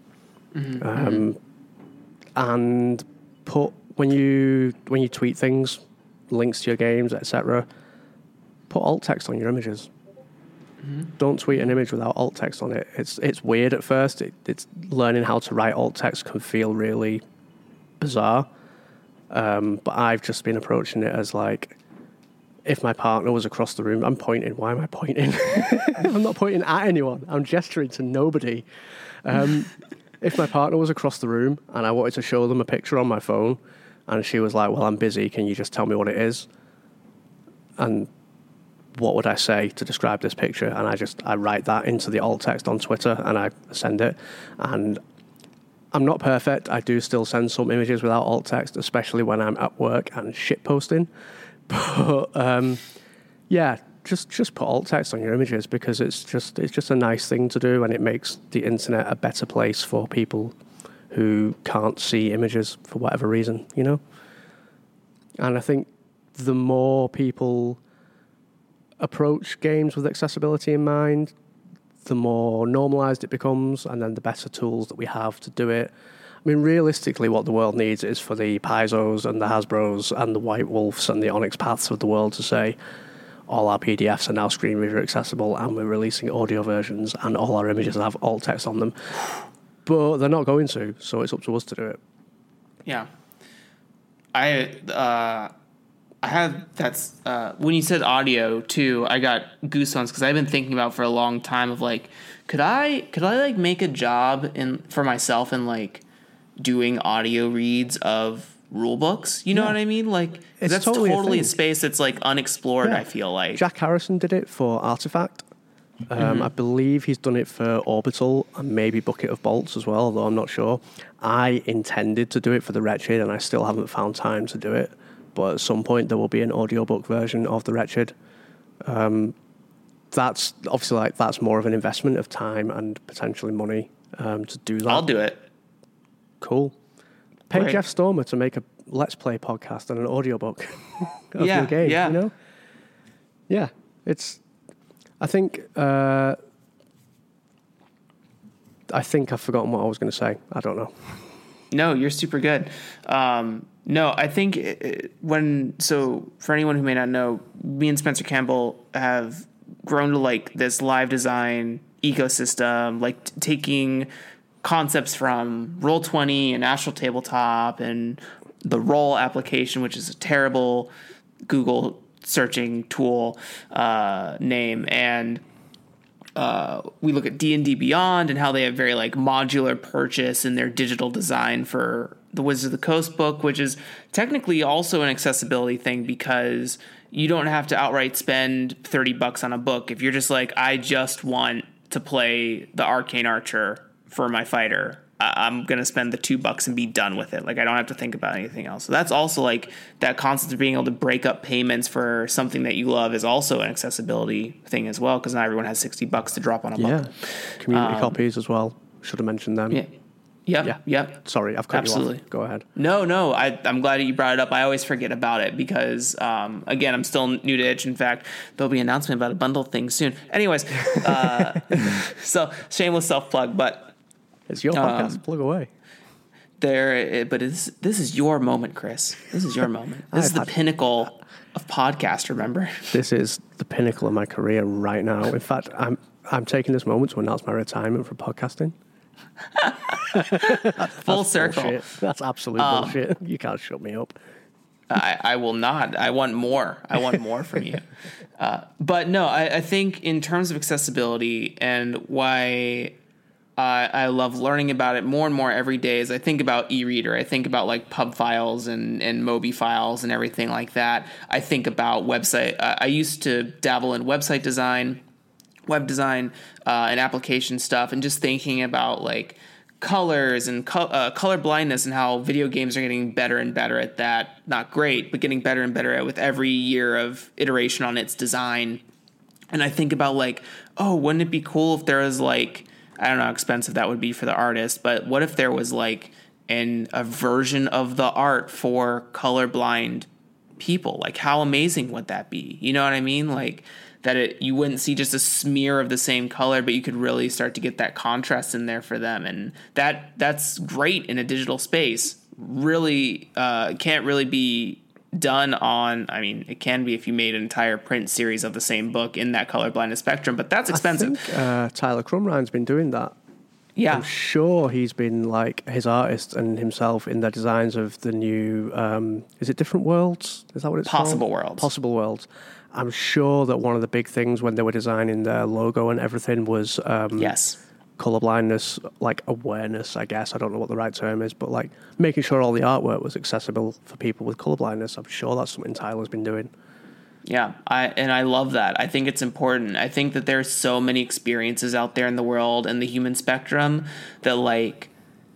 And put, when you tweet things, links to your games, etc., put alt text on your images. Don't tweet an image without alt text on it. It's weird at first. It's learning how to write alt text can feel really bizarre. But I've just been approaching it as, like, if my partner was across the room, I'm pointing. Why am I pointing? I'm not pointing at anyone. I'm gesturing to nobody. If my partner was across the room and I wanted to show them a picture on my phone and she was like, well, I'm busy, can you just tell me what it is? And what would I say to describe this picture? And I write that into the alt text on Twitter and I send it. And I'm not perfect. I do still send some images without alt text, especially when I'm at work and shit posting. But yeah, just put alt text on your images, because it's just a nice thing to do, and it makes the internet a better place for people who can't see images for whatever reason, you know? And I think the more people approach games with accessibility in mind, the more normalized it becomes, and then the better tools that we have to do it. I mean, realistically, what the world needs is for the Paizo's and the Hasbro's and the White Wolves and the Onyx Paths of the world to say, all our PDFs are now screen reader accessible, and we're releasing audio versions, and all our images have alt text on them. But they're not going to, so it's up to us to do it. Yeah. I had when you said audio too, I got goosebumps because I've been thinking about for a long time of like, could I like make a job for myself in like doing audio reads of rule books? You know what I mean? Like that's totally a space that's like unexplored. I feel like Jack Harrison did it for Artifact. I believe he's done it for Orbital and maybe Bucket of Bolts as well, although I'm not sure. I intended to do it for the Wretched, and I still haven't found time to do it. But at some point, there will be an audiobook version of the Wretched. That's obviously that's more of an investment of time and potentially money to do that. I'll do it. Cool. Pay Jeff Stormer to make a Let's Play podcast and an audiobook of your game. Yeah. You know? Yeah, it's. I think I've forgotten what I was going to say. I don't know. No, you're super good. No, I think for anyone who may not know, me and Spencer Campbell have grown to like this live design ecosystem, like taking concepts from Roll20 and Astral Tabletop and the Roll application, which is a terrible Google searching tool name, and we look at D&D Beyond and how they have very like modular purchase in their digital design for the Wizards of the Coast book, which is technically also an accessibility thing because you don't have to outright spend $30 on a book. If you're just like, I just want to play the Arcane Archer for my fighter, I'm going to spend the $2 and be done with it. Like I don't have to think about anything else. So that's also like that concept of being able to break up payments for something that you love is also an accessibility thing as well. Cause not everyone has $60 to drop on a book. Community copies as well. Should have mentioned them. Yep. Sorry, I've cut you off. Go ahead. No. I'm glad that you brought it up. I always forget about it because, again, I'm still new to itch. In fact, there'll be an announcement about a bundle thing soon. Anyways, so shameless self-plug, but it's your podcast. Plug away. But this is your moment, Chris. This is your moment. This is the pinnacle of podcast. Remember, this is the pinnacle of my career right now. In fact, I'm taking this moment to announce my retirement from podcasting. Full circle. Bullshit. That's absolute bullshit. You can't shut me up. I will not. I want more. I want more from you. But no, I think in terms of accessibility and why I love learning about it more and more every day is I think about e-reader. I think about like pub files and Mobi files and everything like that. I think about website. I used to dabble in website design, web design, and application stuff, and just thinking about like colors and color blindness and how video games are getting better and better at that. Not great, but getting better and better at with every year of iteration on its design. And I think about like, oh, wouldn't it be cool if there was like, I don't know how expensive that would be for the artist, but what if there was like a version of the art for colorblind people? Like how amazing would that be? You know what I mean? Like that you wouldn't see just a smear of the same color, but you could really start to get that contrast in there for them. And that's great in a digital space. Really can't really be done on, I mean, it can be if you made an entire print series of the same book in that colorblindness spectrum, but that's expensive. I think Tyler Crumrine's been doing that. Yeah. I'm sure he's been like his artist and himself in the designs of the new, is it Different Worlds? Is that what it's Possible called? Worlds. Possible Worlds. I'm sure that one of the big things when they were designing their logo and everything was yes, colorblindness, like awareness, I guess. I don't know what the right term is, but like making sure all the artwork was accessible for people with colorblindness. I'm sure that's something Tyler's been doing. Yeah, I love that. I think it's important. I think that there's so many experiences out there in the world and the human spectrum that like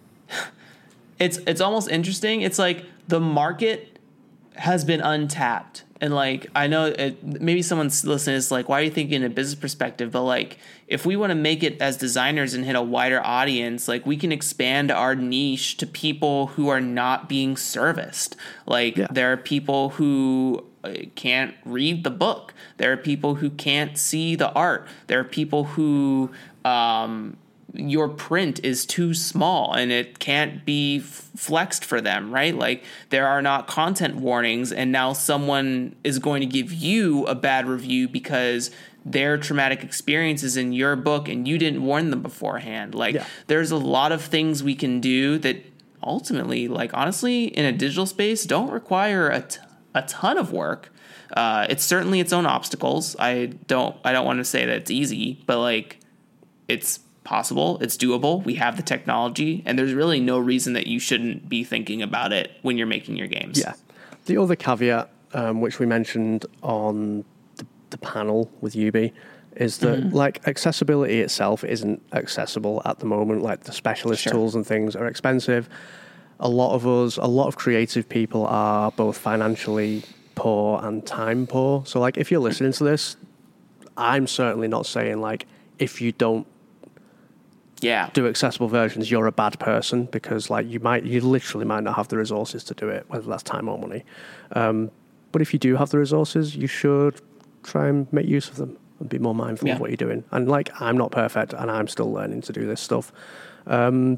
it's almost interesting. It's like the market has been untapped. And like, I know maybe someone's listening is like, why are you thinking in a business perspective? But like, if we want to make it as designers and hit a wider audience, like we can expand our niche to people who are not being serviced. Like there are people who can't read the book. There are people who can't see the art. There are people who your print is too small and it can't be flexed for them, right? Like there are not content warnings, and now someone is going to give you a bad review because their traumatic experiences in your book and you didn't warn them beforehand. Like there's a lot of things we can do that ultimately, like honestly, in a digital space don't require a ton of work. It's certainly its own obstacles. I don't want to say that it's easy, but like it's possible, it's doable. We have the technology, and there's really no reason that you shouldn't be thinking about it when you're making your games. Yeah. The other caveat, which we mentioned on the panel with Ubi, is that like accessibility itself isn't accessible at the moment. Like the specialist tools and things are expensive. A lot of creative people are both financially poor and time poor. So like if you're listening to this, I'm certainly not saying like if you don't do accessible versions, you're a bad person, because like you literally might not have the resources to do it, whether that's time or money. But if you do have the resources, you should try and make use of them and be more mindful of what you're doing. And like, I'm not perfect and I'm still learning to do this stuff. But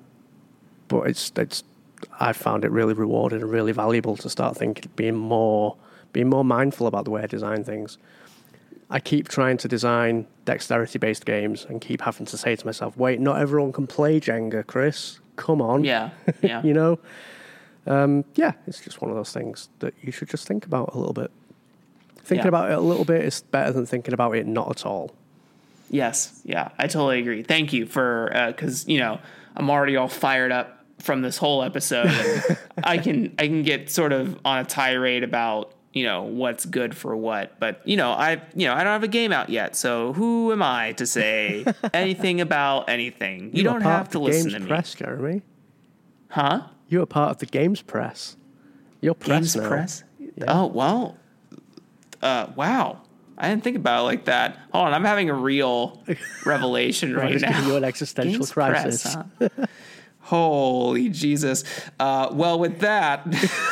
I found it really rewarding and really valuable to start being more mindful about the way I design things. I keep trying to design dexterity-based games and keep having to say to myself, wait, not everyone can play Jenga, Chris. Come on. Yeah. You know? It's just one of those things that you should just think about a little bit. Thinking about it a little bit is better than thinking about it not at all. Yes. Yeah, I totally agree. Thank you for, because, I'm already all fired up from this whole episode. And I can get sort of on a tirade about, what's good for what. But, I don't have a game out yet. So who am I to say anything about anything? You don't have to listen to me. Press, Jeremy. Huh? You are part of the Games Press. You're press now. Games Press? Yeah. Oh, well. Wow. I didn't think about it like that. Hold on, I'm having a real revelation right now. Giving you an existential Games crisis. Press, huh? Holy Jesus. Well, with that,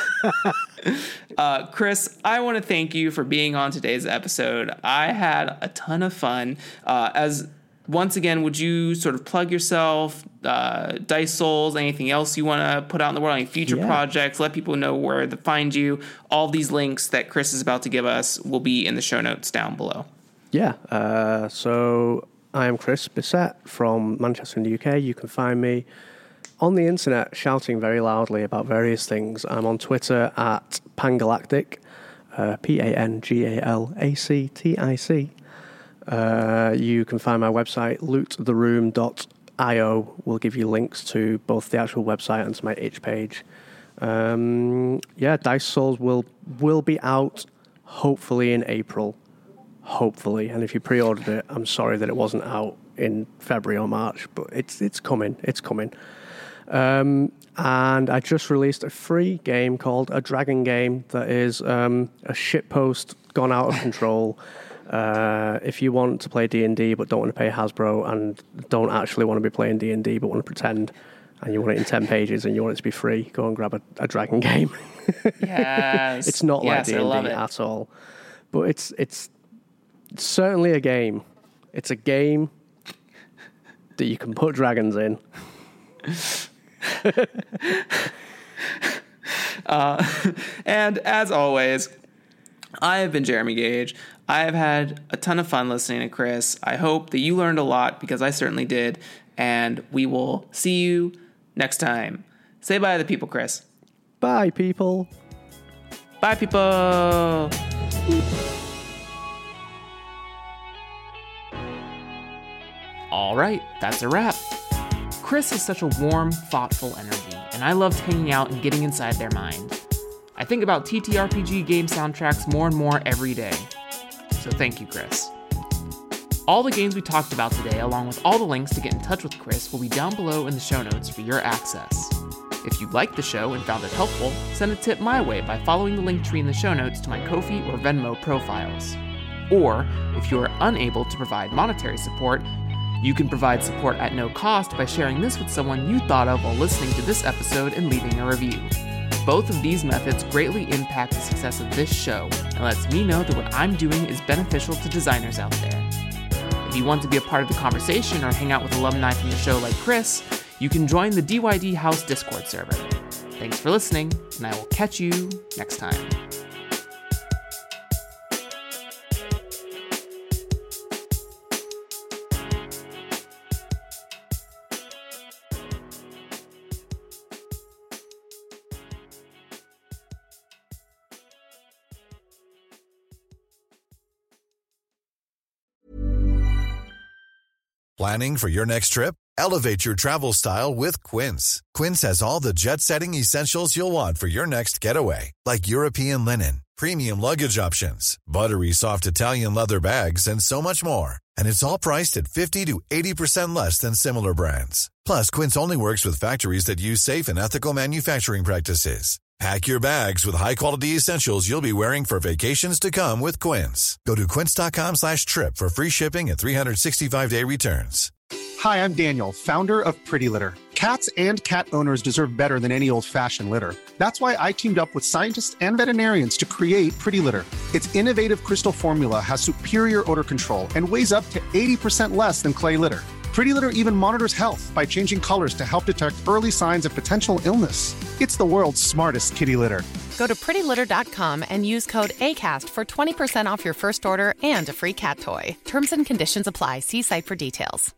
Chris, I want to thank you for being on today's episode. I had a ton of fun. Once again, would you sort of plug yourself, Dice Souls, anything else you want to put out in the world, any future projects, let people know where to find you. All these links that Chris is about to give us will be in the show notes down below. Yeah, so I am Chris Bissett from Manchester in the UK. You can find me on the internet shouting very loudly about various things. I'm on Twitter at Pangalactic, Pangalactic. You can find my website, loottheroom.io. Will give you links to both the actual website and to my itch page. Dice Souls will be out hopefully in April. Hopefully. And if you pre-ordered it, I'm sorry that it wasn't out in February or March, but it's coming. It's coming. And I just released a free game called A Dragon Game that is a shitpost gone out of control. If you want to play D&D but don't want to pay Hasbro and don't actually want to be playing D&D but want to pretend, and you want it in 10 pages and you want it to be free, go and grab a Dragon Game. Yes. It's not like D&D at all. But it's certainly a game. It's a game that you can put dragons in. And as always, I have been Jeremy Gage. I have had a ton of fun listening to Chris. I hope that you learned a lot, because I certainly did. And we will see you next time. Say bye to the people, Chris. Bye, people. Bye, people. All right, that's a wrap. Chris has such a warm, thoughtful energy, and I loved hanging out and getting inside their mind. I think about TTRPG game soundtracks more and more every day. So thank you, Chris. All the games we talked about today, along with all the links to get in touch with Chris, will be down below in the show notes for your access. If you liked the show and found it helpful, send a tip my way by following the link tree in the show notes to my Ko-fi or Venmo profiles. Or, if you are unable to provide monetary support, you can provide support at no cost by sharing this with someone you thought of while listening to this episode and leaving a review. Both of these methods greatly impact the success of this show and lets me know that what I'm doing is beneficial to designers out there. If you want to be a part of the conversation or hang out with alumni from the show like Chris, you can join the DYD House Discord server. Thanks for listening, and I will catch you next time. Planning for your next trip? Elevate your travel style with Quince. Quince has all the jet-setting essentials you'll want for your next getaway, like European linen, premium luggage options, buttery soft Italian leather bags, and so much more. And it's all priced at 50 to 80% less than similar brands. Plus, Quince only works with factories that use safe and ethical manufacturing practices. Pack your bags with high-quality essentials you'll be wearing for vacations to come with Quince. Go to quince.com/trip for free shipping and 365-day returns. Hi, I'm Daniel, founder of Pretty Litter. Cats and cat owners deserve better than any old-fashioned litter. That's why I teamed up with scientists and veterinarians to create Pretty Litter. Its innovative crystal formula has superior odor control and weighs up to 80% less than clay litter. Pretty Litter even monitors health by changing colors to help detect early signs of potential illness. It's the world's smartest kitty litter. Go to prettylitter.com and use code ACAST for 20% off your first order and a free cat toy. Terms and conditions apply. See site for details.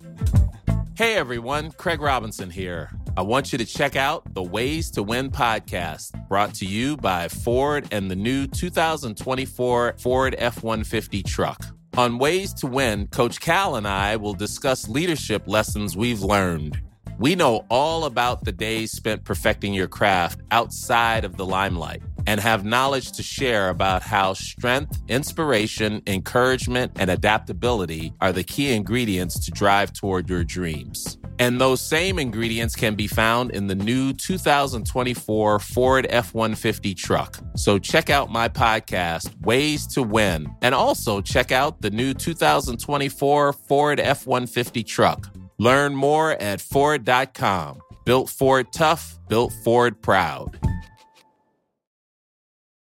Hey everyone, Craig Robinson here. I want you to check out the Ways to Win podcast, brought to you by Ford and the new 2024 Ford F-150 truck. On Ways to Win, Coach Cal and I will discuss leadership lessons we've learned. We know all about the days spent perfecting your craft outside of the limelight and have knowledge to share about how strength, inspiration, encouragement, and adaptability are the key ingredients to drive toward your dreams. And those same ingredients can be found in the new 2024 Ford F-150 truck. So check out my podcast, Ways to Win, and also check out the new 2024 Ford F-150 truck. Learn more at Ford.com. Built Ford tough, built Ford proud.